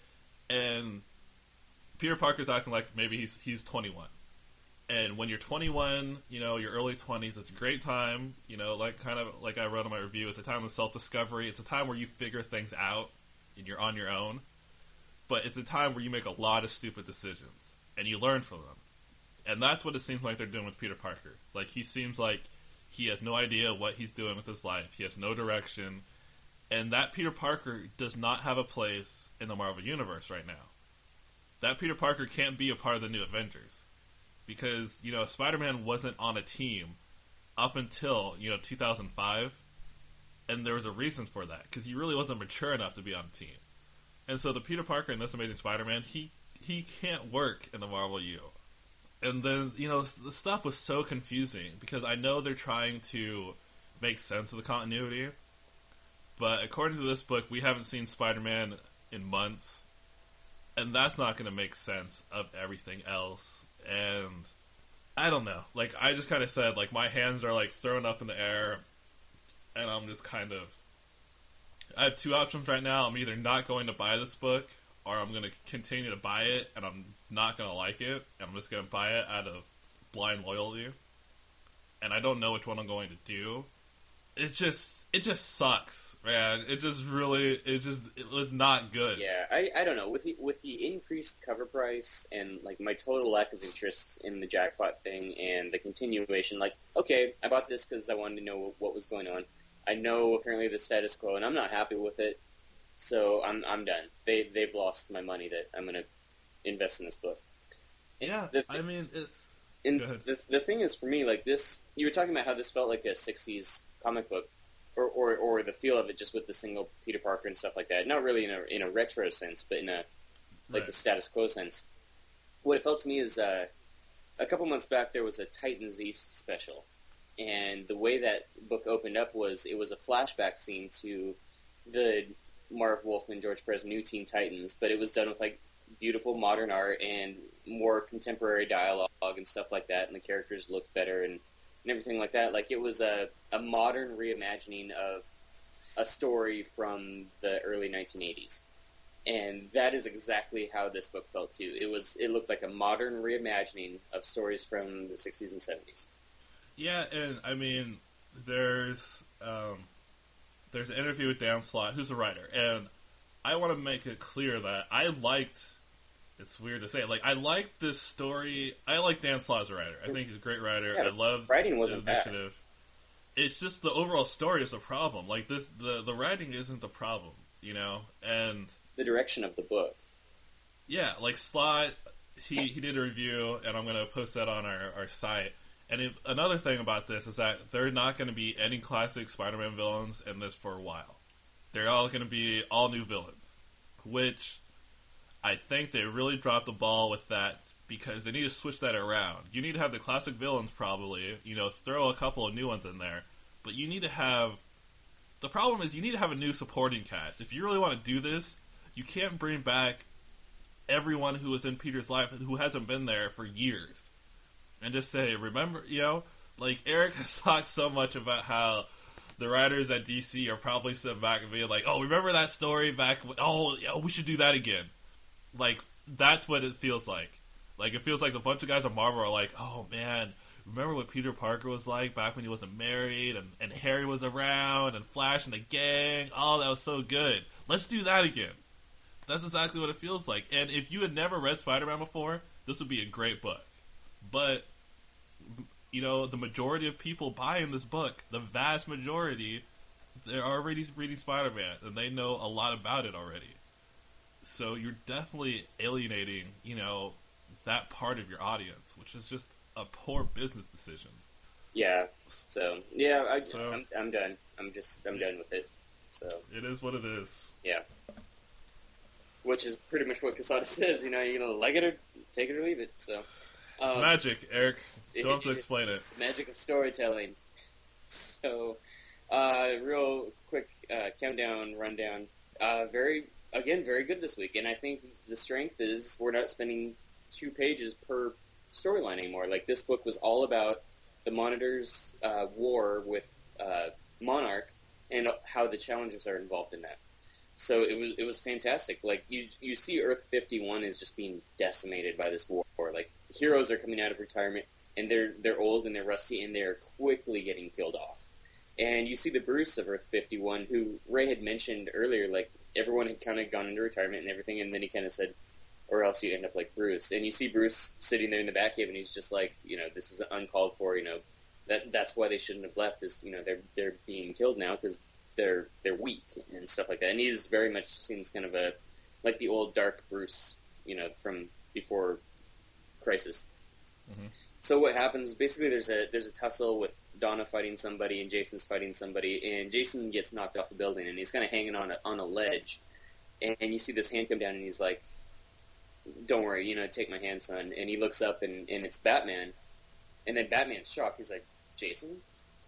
and Peter Parker's acting like maybe he's he's twenty-one. And when you're twenty-one, you know, your early twenties, it's a great time, you know, like kind of like I wrote in my review, it's a time of self-discovery. It's a time where you figure things out and you're on your own. But it's a time where you make a lot of stupid decisions and you learn from them. And that's what it seems like they're doing with Peter Parker. Like, he seems like he has no idea what he's doing with his life. He has no direction. And that Peter Parker does not have a place in the Marvel Universe right now. That Peter Parker can't be a part of the new Avengers. Because, you know, Spider-Man wasn't on a team up until, you know, two thousand five. And there was a reason for that. Because he really wasn't mature enough to be on a team. And so the Peter Parker in this Amazing Spider-Man, he, he can't work in the Marvel U. And then, you know, the stuff was so confusing. Because I know they're trying to make sense of the continuity. But according to this book, we haven't seen Spider-Man in months, and that's not going to make sense of everything else. And I don't know. Like, I just kind of said, like, my hands are, like, thrown up in the air, and I'm just kind of... I have two options right now. I'm either not going to buy this book, or I'm going to continue to buy it, and I'm not going to like it, and I'm just going to buy it out of blind loyalty. And I don't know which one I'm going to do. It just, it just sucks, man. It just really, it just, it was not good. Yeah, I, I don't know. With the, with the increased cover price and, like, my total lack of interest in the jackpot thing and the continuation, like, okay, I bought this because I wanted to know what was going on. I know apparently the status quo, and I'm not happy with it, so I'm I'm done. They, they've lost my money that I'm going to invest in this book. Yeah, the th- I mean, it's... And the, the thing is, for me, like, this, you were talking about how this felt like a sixties comic book, or, or or the feel of it just with the single Peter Parker and stuff like that. Not really in a in a retro sense, but in a like right. the status quo sense. What it felt to me is uh, a couple months back there was a Titans East special, and the way that book opened up was it was a flashback scene to the Marv Wolfman, George Perez New Teen Titans, but it was done with like beautiful modern art and more contemporary dialogue and stuff like that, and the characters looked better and. And everything like that. Like, it was a, a modern reimagining of a story from the early nineteen eighties. And that is exactly how this book felt, too. It was it looked like a modern reimagining of stories from the sixties and seventies. Yeah, and, I mean, there's, um, there's an interview with Dan Slott, who's a writer, and I want to make it clear that I liked... It's weird to say. Like, I like this story. I like Dan Slott as a writer. I think he's a great writer. Yeah, I love writing wasn't the initiative. Bad. It's just the overall story is the problem. Like, this, the the writing isn't the problem, you know. And the direction of the book. Yeah, like Slott, he he did a review, and I'm gonna post that on our, our site. And it, another thing about this is that there are not going to be any classic Spider-Man villains in this for a while. They're all going to be all new villains, which. I think they really dropped the ball with that because they need to switch that around. You need to have the classic villains probably, you know, throw a couple of new ones in there. But you need to have... The problem is you need to have a new supporting cast. If you really want to do this, you can't bring back everyone who was in Peter's life who hasn't been there for years. And just say, remember, you know, like Eric has talked so much about how the writers at D C are probably sitting back and being like, oh, remember that story back? Oh, oh we should do that again. Like, that's what it feels like. Like, it feels like a bunch of guys at Marvel are like, oh, man, remember what Peter Parker was like back when he wasn't married, and, and Harry was around, and Flash and the gang? Oh, that was so good. Let's do that again. That's exactly what it feels like. And if you had never read Spider-Man before, this would be a great book. But, you know, the majority of people buying this book, the vast majority, they're already reading Spider-Man, and they know a lot about it already. So you're definitely alienating, you know, that part of your audience, which is just a poor business decision. Yeah. So yeah, I, so, I'm, I'm done. I'm just I'm done with it. So it is what it is. Yeah. Which is pretty much what Quesada says. You know, you're gonna like it or take it or leave it. So um, it's magic, Eric. It, Don't have to it, explain it. Magic of storytelling. So, uh, real quick uh, countdown rundown. Uh, very. Again, very good this week, and I think the strength is we're not spending two pages per storyline anymore. Like, this book was all about the Monitor's uh, war with uh, Monarch and how the Challengers are involved in that. So it was it was fantastic. Like, you you see Earth fifty-one is just being decimated by this war. Like, heroes are coming out of retirement, and they're they're old and they're rusty, and they're quickly getting killed off. And you see the Bruce of Earth fifty-one, who Ray had mentioned earlier, like, everyone had kind of gone into retirement and everything, and then he kind of said, or else you end up like Bruce. And you see Bruce sitting there in the Batcave, and he's just like, you know, this is uncalled for, you know, that that's why they shouldn't have left, is, you know, they're they're being killed now because they're they're weak and stuff like that. And he's very much seems kind of a, like the old dark Bruce, you know, from before Crisis. Mm-hmm. So what happens, basically there's a there's a tussle with Donna fighting somebody and Jason's fighting somebody, and Jason gets knocked off the building, and he's kind of hanging on a, on a ledge, and, and you see this hand come down, and he's like, don't worry, you know, take my hand, son. And he looks up, and, and it's Batman, and then Batman's shocked. He's like, Jason?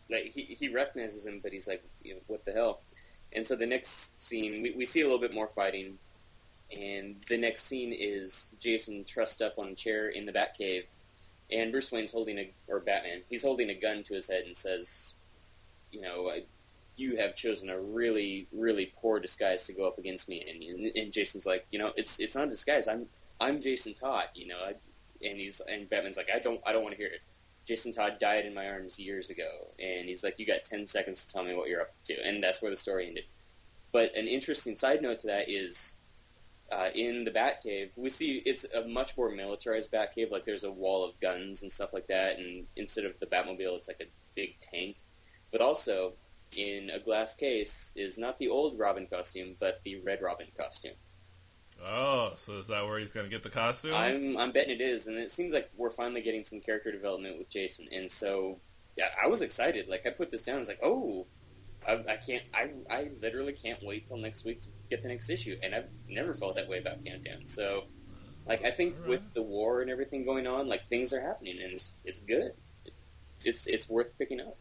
like he he recognizes him, but he's like, you know, what the hell? And so the next scene, we we see a little bit more fighting, and the next scene is Jason trussed up on a chair in the Batcave, and Bruce Wayne's holding a or Batman, he's holding a gun to his head and says, you know, you have chosen a really really poor disguise to go up against me, and and Jason's like, you know, it's it's not a disguise. I'm I'm Jason Todd, you know, I, and he's and Batman's like, I don't I don't want to hear it. Jason Todd died in my arms years ago, and he's like, you got ten seconds to tell me what you're up to, and that's where the story ended. But an interesting side note to that is, uh, in the Batcave, we see it's a much more militarized Batcave, like there's a wall of guns and stuff like that, and instead of the Batmobile, it's like a big tank. But also, in a glass case, is not the old Robin costume, but the Red Robin costume. Oh, so is that where he's going to get the costume? I'm I'm betting it is, and it seems like we're finally getting some character development with Jason, and so yeah, I was excited. Like I put this down, I was like, oh, I, I can't, I I literally can't wait till next week to get the next issue, and I've never felt that way about Countdown. So, like I think All right. with the war and everything going on, like things are happening, and it's it's good. It's it's worth picking up.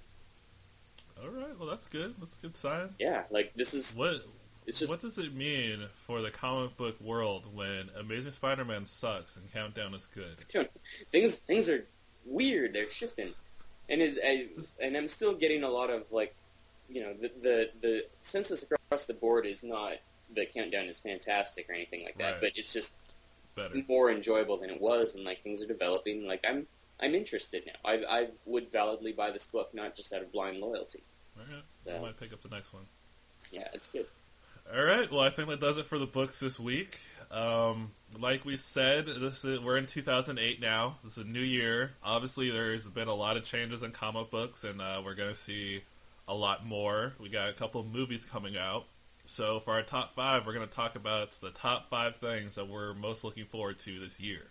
All right, well that's good. That's a good sign. Yeah, like this is What it's just what does it mean for the comic book world when Amazing Spider-Man sucks and Countdown is good? things things are weird. They're shifting, and it, I, and I'm still getting a lot of like, you know, the the the census across the board is not that Countdown is fantastic or anything like that, Right. but it's just Better. more enjoyable than it was, and like things are developing. Like I'm I'm interested now. I I would validly buy this book not just out of blind loyalty. All right, So- I might pick up the next one. Yeah, it's good. All right, well, I think that does it for the books this week. Um, like we said, this is, we're in two thousand eight now. This is a new year. Obviously, there's been a lot of changes in comic books, and uh, we're going to see a lot more. We got a couple of movies coming out. So for our top five, we're going to talk about the top five things that we're most looking forward to this year.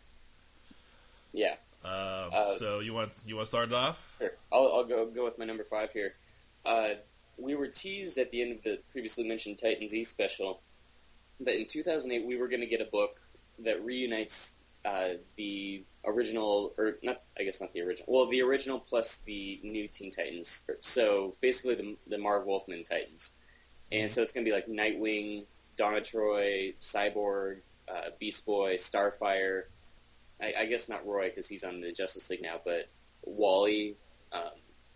Yeah. Um, Uh, so you want you want to start it off? Sure. I'll, I'll go go with my number five here. Uh, we were teased at the end of the previously mentioned Titans E special that in two thousand eight we were going to get a book that reunites uh, the original, or not, I guess not the original, well, the original plus the new Teen Titans. So basically the, the Marv Wolfman Titans. And so it's going to be like Nightwing, Donna Troy, Cyborg, uh, Beast Boy, Starfire, I, I guess not Roy because he's on the Justice League now, but Wally, um,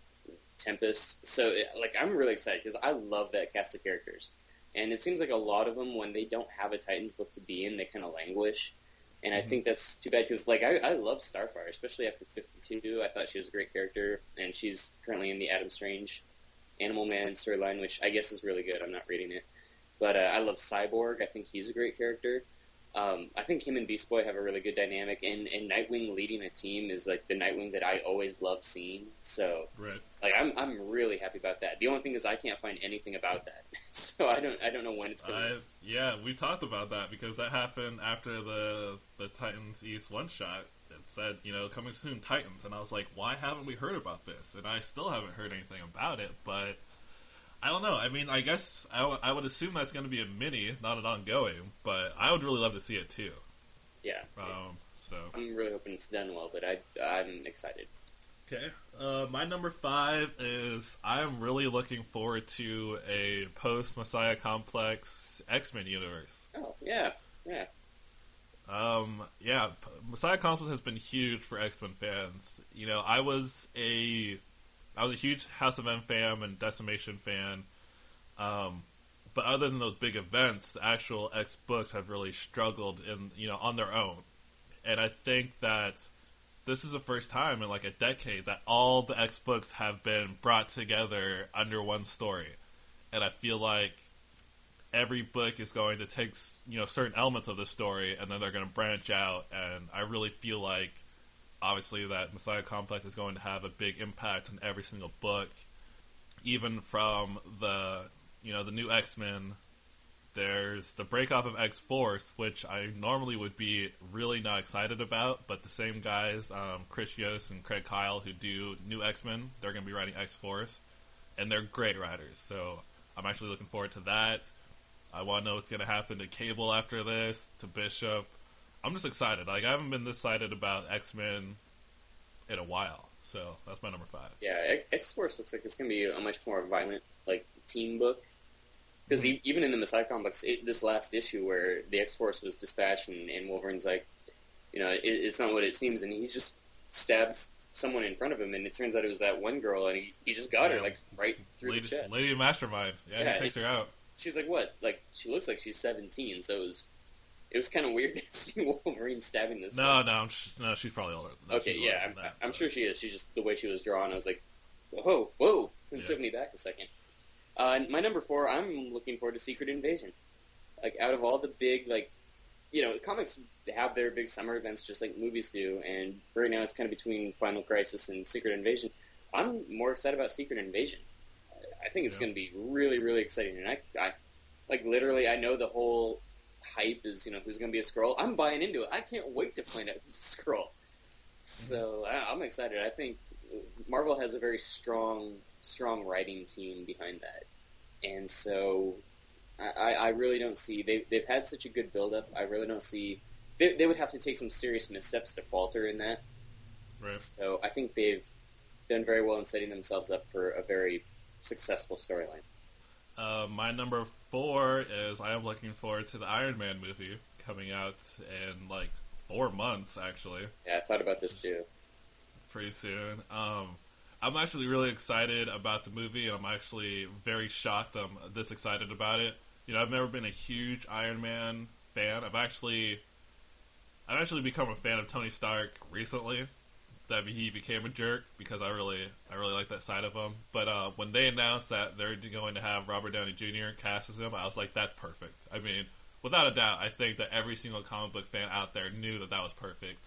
Tempest. So, it, like, I'm really excited because I love that cast of characters. And it seems like a lot of them, when they don't have a Titans book to be in, they kind of languish. And Mm-hmm. I think that's too bad because, like, I, I love Starfire, especially after fifty-two. I thought she was a great character, and she's currently in the Adam Strange Animal Man storyline, which I guess is really good. I'm not reading it. But uh, I love Cyborg. I think he's a great character. Um, I think him and Beast Boy have a really good dynamic, and, and Nightwing leading a team is like the Nightwing that I always love seeing. So, Right. like, I'm I'm really happy about that. The only thing is I can't find anything about that, so I don't I don't know when it's going. I, yeah, we talked about that because that happened after the the Titans East one shot. It said, you know, coming soon, Titans, and I was like, why haven't we heard about this? And I still haven't heard anything about it, but I don't know. I mean, I guess I, w- I would assume that's going to be a mini, not an ongoing, but I would really love to see it too. Yeah, Um, so I'm really hoping it's done well, but I I'm excited. okay, uh, my number five is I'm really looking forward to a post Messiah Complex X-Men universe. Oh yeah, yeah. Um, yeah, P- Messiah Complex has been huge for X-Men fans. You know, I was a, I was a huge House of M fan and Decimation fan. Um, but other than those big events, the actual X books have really struggled in, you know, on their own. And I think that this is the first time in like a decade that all the X books have been brought together under one story. And I feel like every book is going to take, you know, certain elements of the story, and then they're going to branch out. And I really feel like, obviously, that Messiah Complex is going to have a big impact on every single book, even from the, you know, the new X-Men. There's the breakup of X-Force, which I normally would be really not excited about, but the same guys, um, Chris Yost and Craig Kyle, who do new X-Men, they're going to be writing X-Force, and they're great writers. So I'm actually looking forward to that. I want to know what's going to happen to Cable after this, to Bishop. I'm just excited. Like, I haven't been this excited about X-Men in a while. So that's my number five. Yeah, X Force looks like it's going to be a much more violent, like, team book. Because mm-hmm. e- even in the Messiah comics, it, this last issue where the X Force was dispatched and, and Wolverine's like, you know, it, it's not what it seems, and he just stabs someone in front of him, and it turns out it was that one girl, and he, he just got yeah. her, like, right through Lady, the chest. Lady Mastermind. Yeah, yeah he takes her out. She's like, what? Like, she looks like she's seventeen, so it was it was kind of weird to see Wolverine stabbing this No, guy. no, I'm sh- no, she's probably older. No, okay, she's yeah, older I'm, that, I'm but... sure she is. She's just, the way she was drawn, I was like, whoa, whoa, it yeah. took me back a second. Uh, my number four, I'm looking forward to Secret Invasion. Like, out of all the big, like, you know, comics have their big summer events just like movies do, and right now it's kind of between Final Crisis and Secret Invasion. I'm more excited about Secret Invasion. I think it's yeah. going to be really, really exciting, and I, I, like, literally, I know the whole hype is, you know, who's going to be a Skrull. I'm buying into it. I can't wait to find out who's a Skrull. So, I, I'm excited. I think Marvel has a very strong, strong writing team behind that, and so I, I really don't see they they've had such a good build up. I really don't see they they would have to take some serious missteps to falter in that. Right. So I think they've done very well in setting themselves up for a very successful storyline. Uh, my number four is I am looking forward to the Iron Man movie coming out in like four months. Actually, yeah, I thought about this too. Pretty soon. Um, I'm actually really excited about the movie, and I'm actually very shocked I'm this excited about it. You know, I've never been a huge Iron Man fan. I've actually, I've actually become a fan of Tony Stark recently. That he became a jerk because I really, I really like that side of him. But uh, when they announced that they're going to have Robert Downey Junior cast as him, I was like, that's perfect. I mean, without a doubt, I think that every single comic book fan out there knew that that was perfect.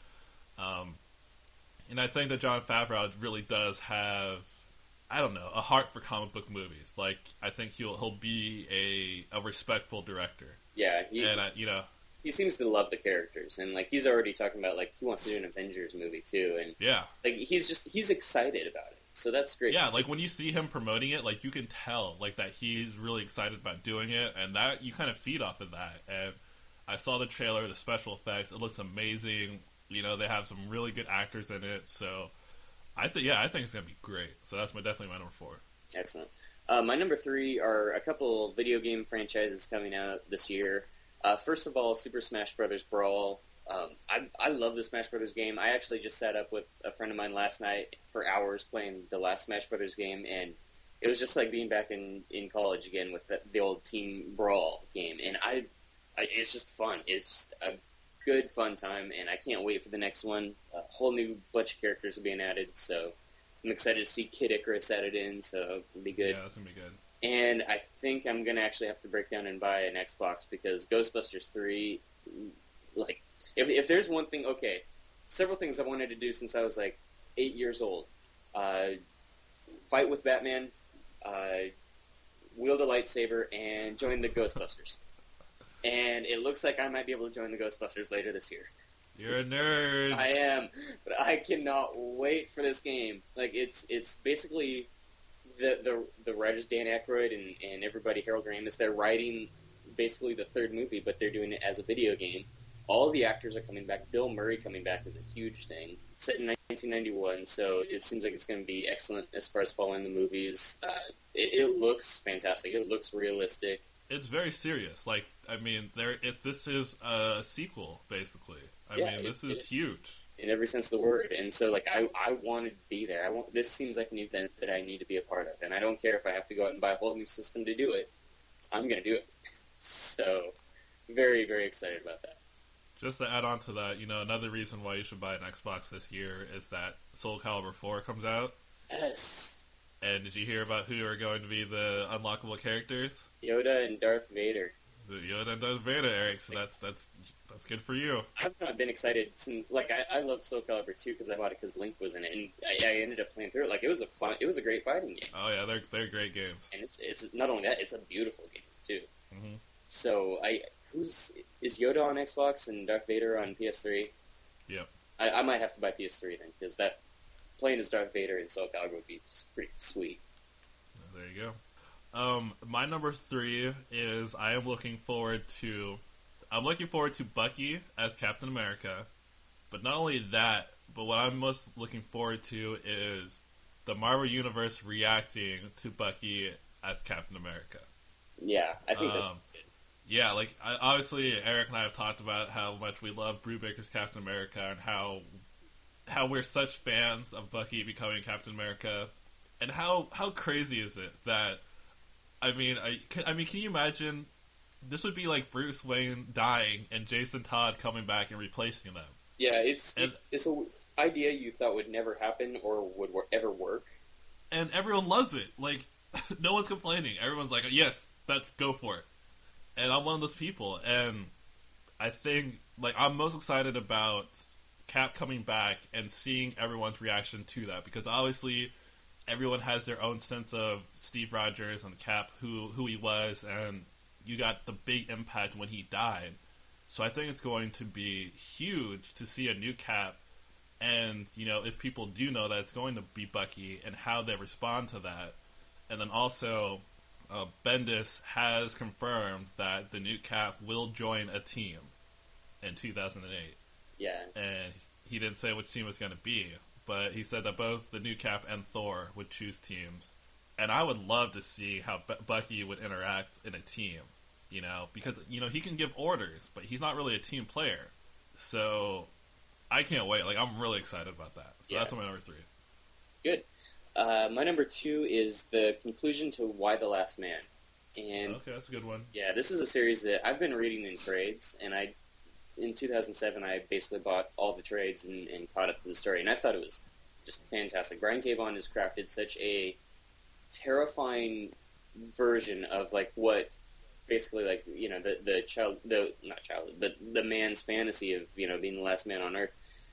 Um. And I think that Jon Favreau really does have, I don't know, a heart for comic book movies. Like, I think he'll he'll be a, a respectful director. Yeah, he, and I, you know, he seems to love the characters, and like he's already talking about like he wants to do an Avengers movie too, and yeah, like he's just he's excited about it. So that's great. Yeah, like when you see him promoting it, like you can tell like that he's really excited about doing it, and that you kind of feed off of that. And I saw the trailer, the special effects, it looks amazing. You know, they have some really good actors in it, so I think, yeah, I think it's gonna be great. So that's my definitely my number four. Excellent. Uh, my number three are a couple video game franchises coming out this year. Uh, first of all, Super Smash Bros. Brawl. Um, I I love the Smash Bros. Game. I actually just sat up with a friend of mine last night for hours playing the last Smash Bros. Game, and it was just like being back in, in college again with the, the old Team Brawl game. And I, I, it's just fun. It's a good fun time, and I can't wait for the next one. A whole new bunch of characters are being added, so I'm excited to see Kid Icarus added in, so it'll be good. Yeah, that's gonna be good. And I think I'm gonna actually have to break down and buy an Xbox because Ghostbusters three, like, if if there's one thing, okay, several things I've wanted to do since I was like eight years old. Uh, fight with Batman, uh, wield a lightsaber, and join the Ghostbusters. And it looks like I might be able to join the Ghostbusters later this year. You're a nerd. I am, but I cannot wait for this game. Like it's it's basically the the the writers Dan Aykroyd and, and everybody Harold Ramis. They're writing basically the third movie, but they're doing it as a video game. All the actors are coming back. Bill Murray coming back is a huge thing. It's set in nineteen ninety-one, so it seems like it's going to be excellent as far as following the movies. Uh, it, it looks fantastic. It looks realistic. It's very serious. Like, I mean, there. If this is a sequel, basically. I yeah, mean, this it, is it, huge in every sense of the word. And so, like, I I wanted to be there. I want. This seems like an event that I need to be a part of, and I don't care if I have to go out and buy a whole new system to do it. I'm going to do it. So, very very excited about that. Just to add on to that, you know, another reason why you should buy an Xbox this year is that Soul Calibur four comes out. Yes. And did you hear about who are going to be the unlockable characters? Yoda and Darth Vader. The Yoda and Darth Vader, Eric. So that's that's that's good for you. I've not been excited since. Like I, I love Soul Calibur two because I bought it because Link was in it, and I, I ended up playing through it. Like it was a fun, it was a great fighting game. Oh yeah, they're they're great games. And it's it's not only that, it's a beautiful game too. Mm-hmm. So I who's is Yoda on Xbox and Darth Vader on P S three? Yep. I, I might have to buy P S three then because that playing as Darth Vader in Soul Calibur would be pretty sweet. There you go. Um, my number three is I am looking forward to I'm looking forward to Bucky as Captain America, but not only that, but what I'm most looking forward to is the Marvel Universe reacting to Bucky as Captain America. Yeah, I think that's Um, good. Yeah, like, I, obviously, Eric and I have talked about how much we love Brubaker's Captain America and how how we're such fans of Bucky becoming Captain America. And how, how crazy is it that, I mean, I, can, I mean, can you imagine, this would be like Bruce Wayne dying and Jason Todd coming back and replacing them. Yeah, it's And- it, it's a idea you thought would never happen or would wor- ever work. And everyone loves it. Like, no one's complaining. Everyone's like, yes, that go for it. And I'm one of those people. And I think, like, I'm most excited about Cap coming back and seeing everyone's reaction to that. Because obviously, everyone has their own sense of Steve Rogers and Cap, who, who he was, and you got the big impact when he died. So I think it's going to be huge to see a new Cap. And, you know, if people do know that it's going to be Bucky and how they respond to that. And then also, uh, Bendis has confirmed that the new Cap will join a team in two thousand eight. Yeah, And he didn't say which team it's going to be, but he said that both the new Cap and Thor would choose teams. And I would love to see how B- Bucky would interact in a team, you know, because, you know, he can give orders, but he's not really a team player. So I can't wait. Like, I'm really excited about that. So Yeah. that's my number three. good. Uh, my number two is the conclusion to Why the Last Man. And Okay, that's a good one. yeah, this is a series that I've been reading in trades, and I, in two thousand seven, I basically bought all the trades and, and caught up to the story, and I thought it was just fantastic. Brian K. Vaughan has crafted such a terrifying version of, like, what basically, like, you know, the, the child, the, not childhood, but the man's fantasy of, you know, being the last man on Earth.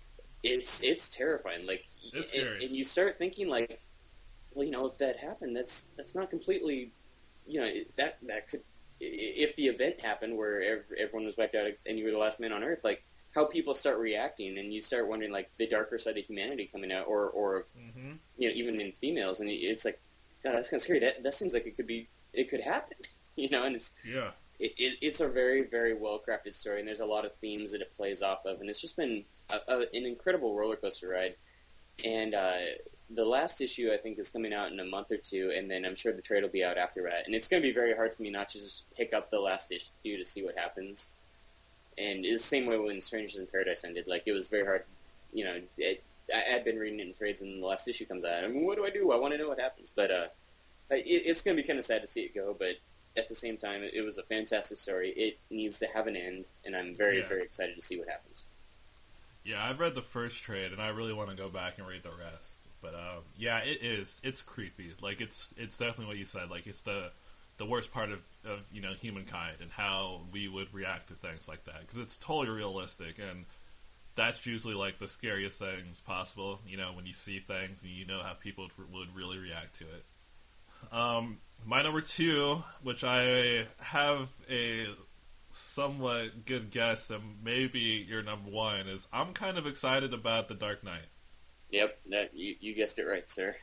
It's, it's terrifying. Like, It's and, scary. and you start thinking, like, well, you know, if that happened, that's, that's not completely, you know, that, that could, if the event happened where everyone was wiped out and you were the last man on Earth, like, how people start reacting, and you start wondering, like, the darker side of humanity coming out, or, or of, Mm-hmm. you know, even in females, and it's like, God, that's kind of scary. That, that seems like it could be, it could happen, you know, and it's, Yeah. it, it, it's a very, very well-crafted story, and there's a lot of themes that it plays off of, and it's just been a, a, an incredible roller coaster ride. And uh, the last issue, I think, is coming out in a month or two, and then I'm sure the trade will be out after that. And it's going to be very hard for me not to just pick up the last issue to see what happens. And it's the same way when Strangers in Paradise ended. Like, it was very hard, you know, it, I had been reading it in trades, and the last issue comes out. I mean, what do I do? I want to know what happens. But uh, it, it's going to be kind of sad to see it go, but at the same time, it, it was a fantastic story. It needs to have an end, and I'm very, Yeah. very excited to see what happens. Yeah, I've read the first trade, and I really want to go back and read the rest. But um, yeah, it is. It's creepy. Like, it's it's definitely what you said. Like, it's the the worst part of, of you know, humankind and how we would react to things like that, because it's totally realistic, and that's usually like the scariest things possible. You know, when you see things and you know how people would, would really react to it. Um, my number two, which I have a somewhat good guess, and maybe your number one, is I'm kind of excited about The Dark Knight. Yep, that you, you guessed it right, sir.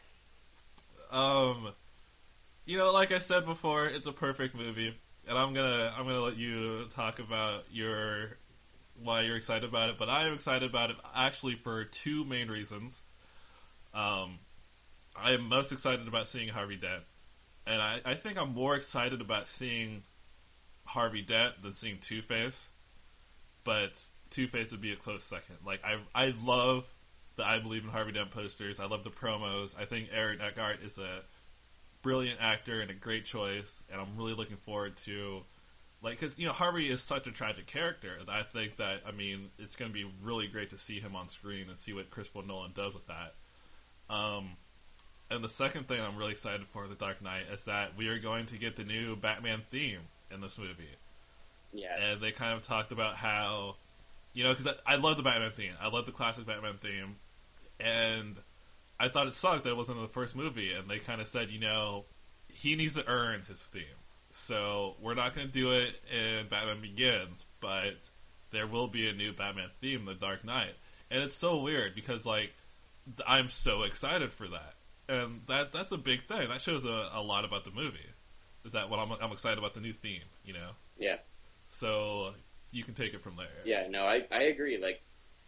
Um, you know, like I said before, it's a perfect movie, and I'm gonna I'm gonna let you talk about your why you're excited about it. But I am excited about it actually for two main reasons. Um, I am most excited about seeing Harvey Dent, and I, I think I'm more excited about seeing Harvey Dent than seeing Two-Face. But Two-Face would be a close second. Like, I I love the I Believe in Harvey Dent posters. I love the promos. I think Aaron Eckhart is a brilliant actor and a great choice, and I'm really looking forward to, like, because, you know, Harvey is such a tragic character. I think that, I mean, it's going to be really great to see him on screen and see what Christopher Nolan does with that. Um, and the second thing I'm really excited for The Dark Knight is that we are going to get the new Batman theme in this movie. Yeah. And they kind of talked about how, you know, because I, I love the Batman theme. I love the classic Batman theme. And I thought it sucked that it wasn't in the first movie. And they kind of said, you know, he needs to earn his theme. So we're not going to do it in Batman Begins, but there will be a new Batman theme, The Dark Knight. And it's so weird because, like, I'm so excited for that. And that that's a big thing. That shows a, a lot about the movie. Is that what I'm, I'm excited about the new theme, you know? Yeah. So you can take it from there. Yeah, no, I, I agree. Like,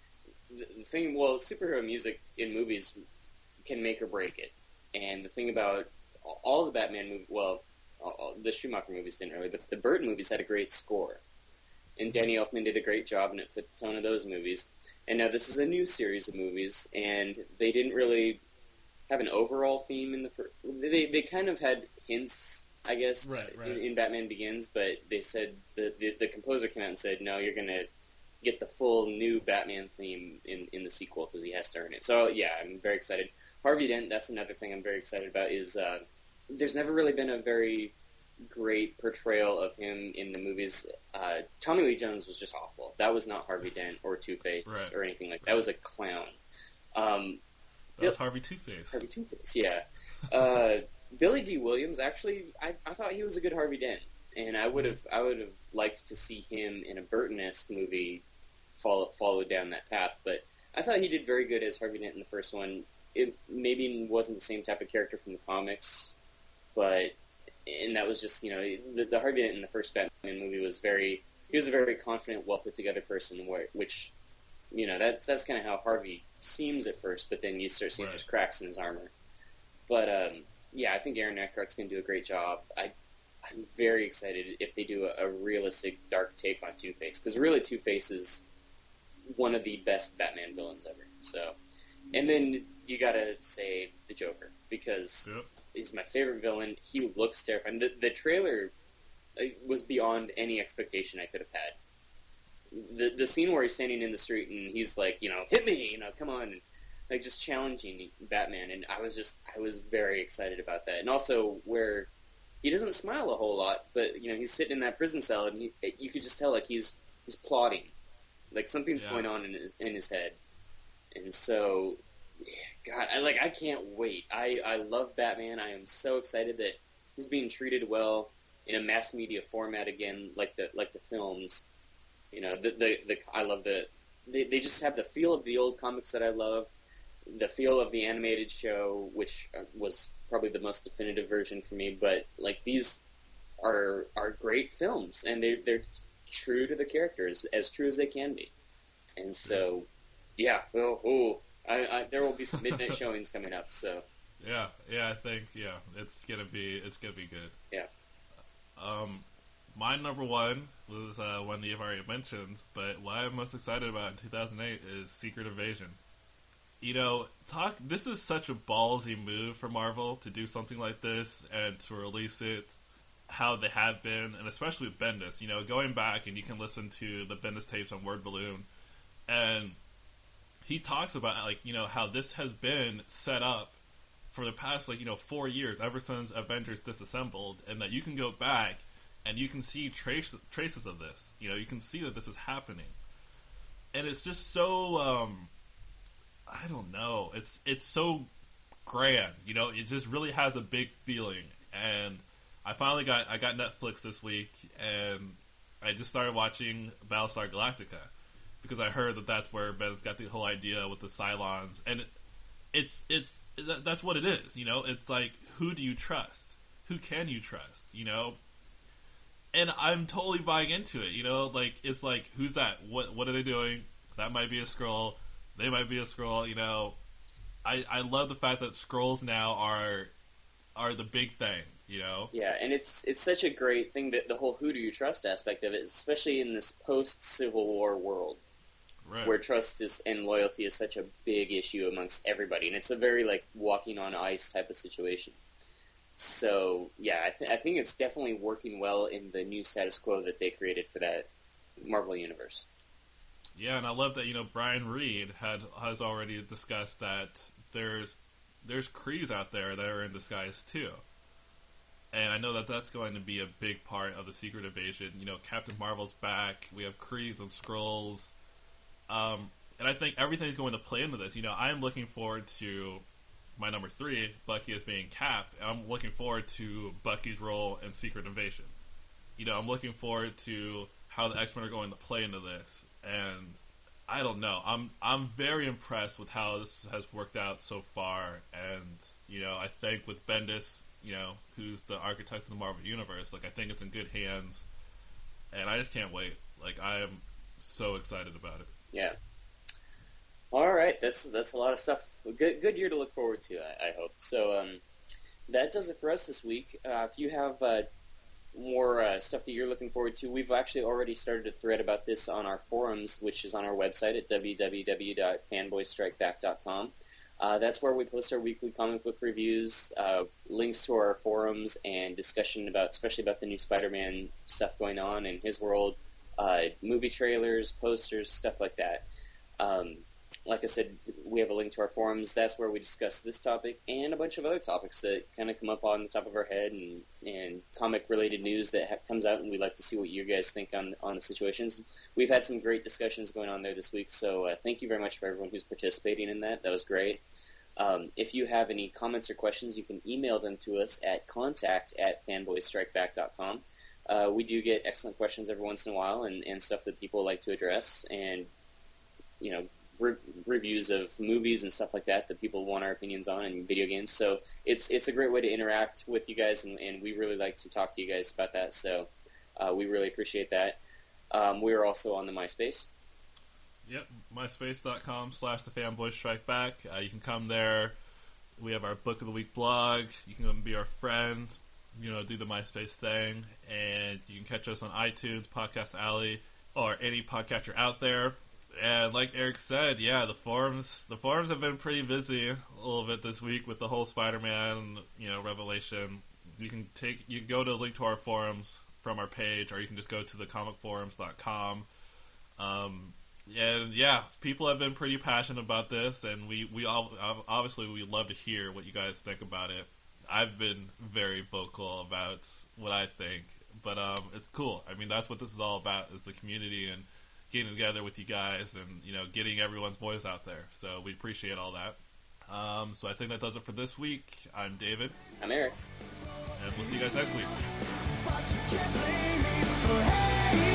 the, the thing, well, superhero music in movies can make or break it. And the thing about all the Batman movies, well, all, the Schumacher movies didn't really, but the Burton movies had a great score. And Danny Elfman did a great job, and it fit the tone of those movies. And now this is a new series of movies, and they didn't really have an overall theme in the first. They they kind of had hints, I guess, right, right. In, in Batman Begins, but they said the, the the composer came out and said, no, you're gonna get the full new Batman theme in, in the sequel because he has to earn it. So yeah, I'm very excited. Harvey Dent, that's another thing I'm very excited about. Is uh, there's never really been a very great portrayal of him in the movies. Uh, Tommy Lee Jones was just awful. That was not Harvey Dent or Two-Face right. or anything like that. That was a clown. Um, that was Harvey Two-Face. Harvey Two-Face, yeah. Uh, Billy D. Williams, actually, I, I thought he was a good Harvey Dent, and I would have I would have liked to see him in a Burton-esque movie follow follow down that path. But I thought he did very good as Harvey Dent in the first one. It maybe wasn't the same type of character from the comics, but and that was just, you know, the, the Harvey Dent in the first Batman movie was very, he was a very confident, well put together person, where, which, you know, that's that's kind of how Harvey seems at first, but then you start seeing right. there's cracks in his armor. But um, yeah, I think Aaron Eckhart's going to do a great job. I, I'm very excited if they do a, a realistic dark take on Two-Face, because really Two-Face is one of the best Batman villains ever. So, and then you got to say the Joker, because yep. he's my favorite villain. He looks terrifying. The, the trailer was beyond any expectation I could have had. The the scene where he's standing in the street and he's like, you know, hit me, you know, come on, and like just challenging Batman, and I was just, I was very excited about that. And also where he doesn't smile a whole lot, but, you know, he's sitting in that prison cell, and he, you could just tell, like, he's he's plotting. Like, something's yeah. going on in his, in his head. And so, God, I like. I can't wait. I, I love Batman. I am so excited that he's being treated well in a mass media format again, like the like the films. You know, the the, the I love the they they just have the feel of the old comics that I love, the feel of the animated show, which was probably the most definitive version for me. But like these are are great films, and they they're true to the characters, as true as they can be. And so, yeah, well, oh. I, I, there will be some midnight showings coming up, so yeah, yeah, I think yeah, it's gonna be it's gonna be good. Yeah. Um, my number one was uh, one you've already mentioned, but what I'm most excited about in two thousand eight is Secret Invasion. You know, talk. This is such a ballsy move for Marvel to do something like this and to release it how they have been, and especially with Bendis. You know, going back and you can listen to the Bendis tapes on Word Balloon, and he talks about, like, you know, how this has been set up for the past, like, you know, four years, ever since Avengers Disassembled, and that you can go back and you can see trace, traces of this. You know, you can see that this is happening. And it's just so, um, I don't know, it's it's so grand, you know, it just really has a big feeling. And I finally got, I got Netflix this week, and I just started watching Battlestar Galactica, because I heard that that's where Ben's got the whole idea with the Cylons, and it, it's it's that, that's what it is, you know. It's like, who do you trust? Who can you trust? You know, and I'm totally buying into it. You know, like it's like, who's that? What what are they doing? That might be a Skrull. They might be a Skrull. You know, I I love the fact that Skrulls now are are the big thing. You know? Yeah, and it's it's such a great thing, that the whole who do you trust aspect of it, especially in this post Civil War world. Right. Where trust is and loyalty is such a big issue amongst everybody, and it's a very like walking on ice type of situation. So yeah, I, th- I think it's definitely working well in the new status quo that they created for that Marvel universe. Yeah, and I love that, you know, Brian Reed had has already discussed that there's there's Krees out there that are in disguise too, and I know that that's going to be a big part of the Secret Invasion. You know, Captain Marvel's back. We have Krees and Skrulls. Um, and I think everything's going to play into this. You know, I'm looking forward to my number three, Bucky as being Cap, and I'm looking forward to Bucky's role in Secret Invasion. You know, I'm looking forward to how the X-Men are going to play into this, and I don't know. I'm I'm very impressed with how this has worked out so far, and, you know, I think with Bendis, you know, who's the architect of the Marvel Universe, like, I think it's in good hands, and I just can't wait. Like, I am so excited about it. Yeah. All right, that's that's a lot of stuff. Good good year to look forward to, I, I hope. So um, that does it for us this week. Uh, if you have uh, more uh, stuff that you're looking forward to, we've actually already started a thread about this on our forums, which is on our website at w w w dot fanboys strike back dot com. Uh, that's where we post our weekly comic book reviews, uh, links to our forums, and discussion about, especially about the new Spider-Man stuff going on in his world, uh, movie trailers, posters, stuff like that. Um, like I said, we have a link to our forums. That's where we discuss this topic and a bunch of other topics that kind of come up on the top of our head, and, and comic-related news that ha- comes out, and we'd like to see what you guys think on, on the situations. We've had some great discussions going on there this week, so uh, thank you very much for everyone who's participating in that. That was great. Um, if you have any comments or questions, you can email them to us at contact at fanboys strike back dot com. Uh, we do get excellent questions every once in a while, and, and stuff that people like to address, and, you know, re- reviews of movies and stuff like that that people want our opinions on, and video games. So it's it's a great way to interact with you guys, and, and we really like to talk to you guys about that. So uh, we really appreciate that. Um, we are also on the MySpace. Yep, myspace.com slash the fanboys strike back. Uh, you can come there. We have our Book of the Week blog. You can come be our friend, you know, do the MySpace thing. And you can catch us on iTunes, Podcast Alley, or any podcatcher out there. And like Eric said, yeah, the forums the forums have been pretty busy a little bit this week with the whole Spider-Man, you know, revelation. You can take you can go to a link to our forums from our page, or you can just go to the comic forums dot com. Um... And yeah, people have been pretty passionate about this, and we, we all obviously we love to hear what you guys think about it. I've been very vocal about what I think, but um, it's cool. I mean, that's what this is all about, is the community and getting together with you guys and, you know, getting everyone's voice out there. So we appreciate all that. Um, so I think that does it for this week. I'm David. I'm Eric. And we'll see you guys next week. But you can't blame me for hate.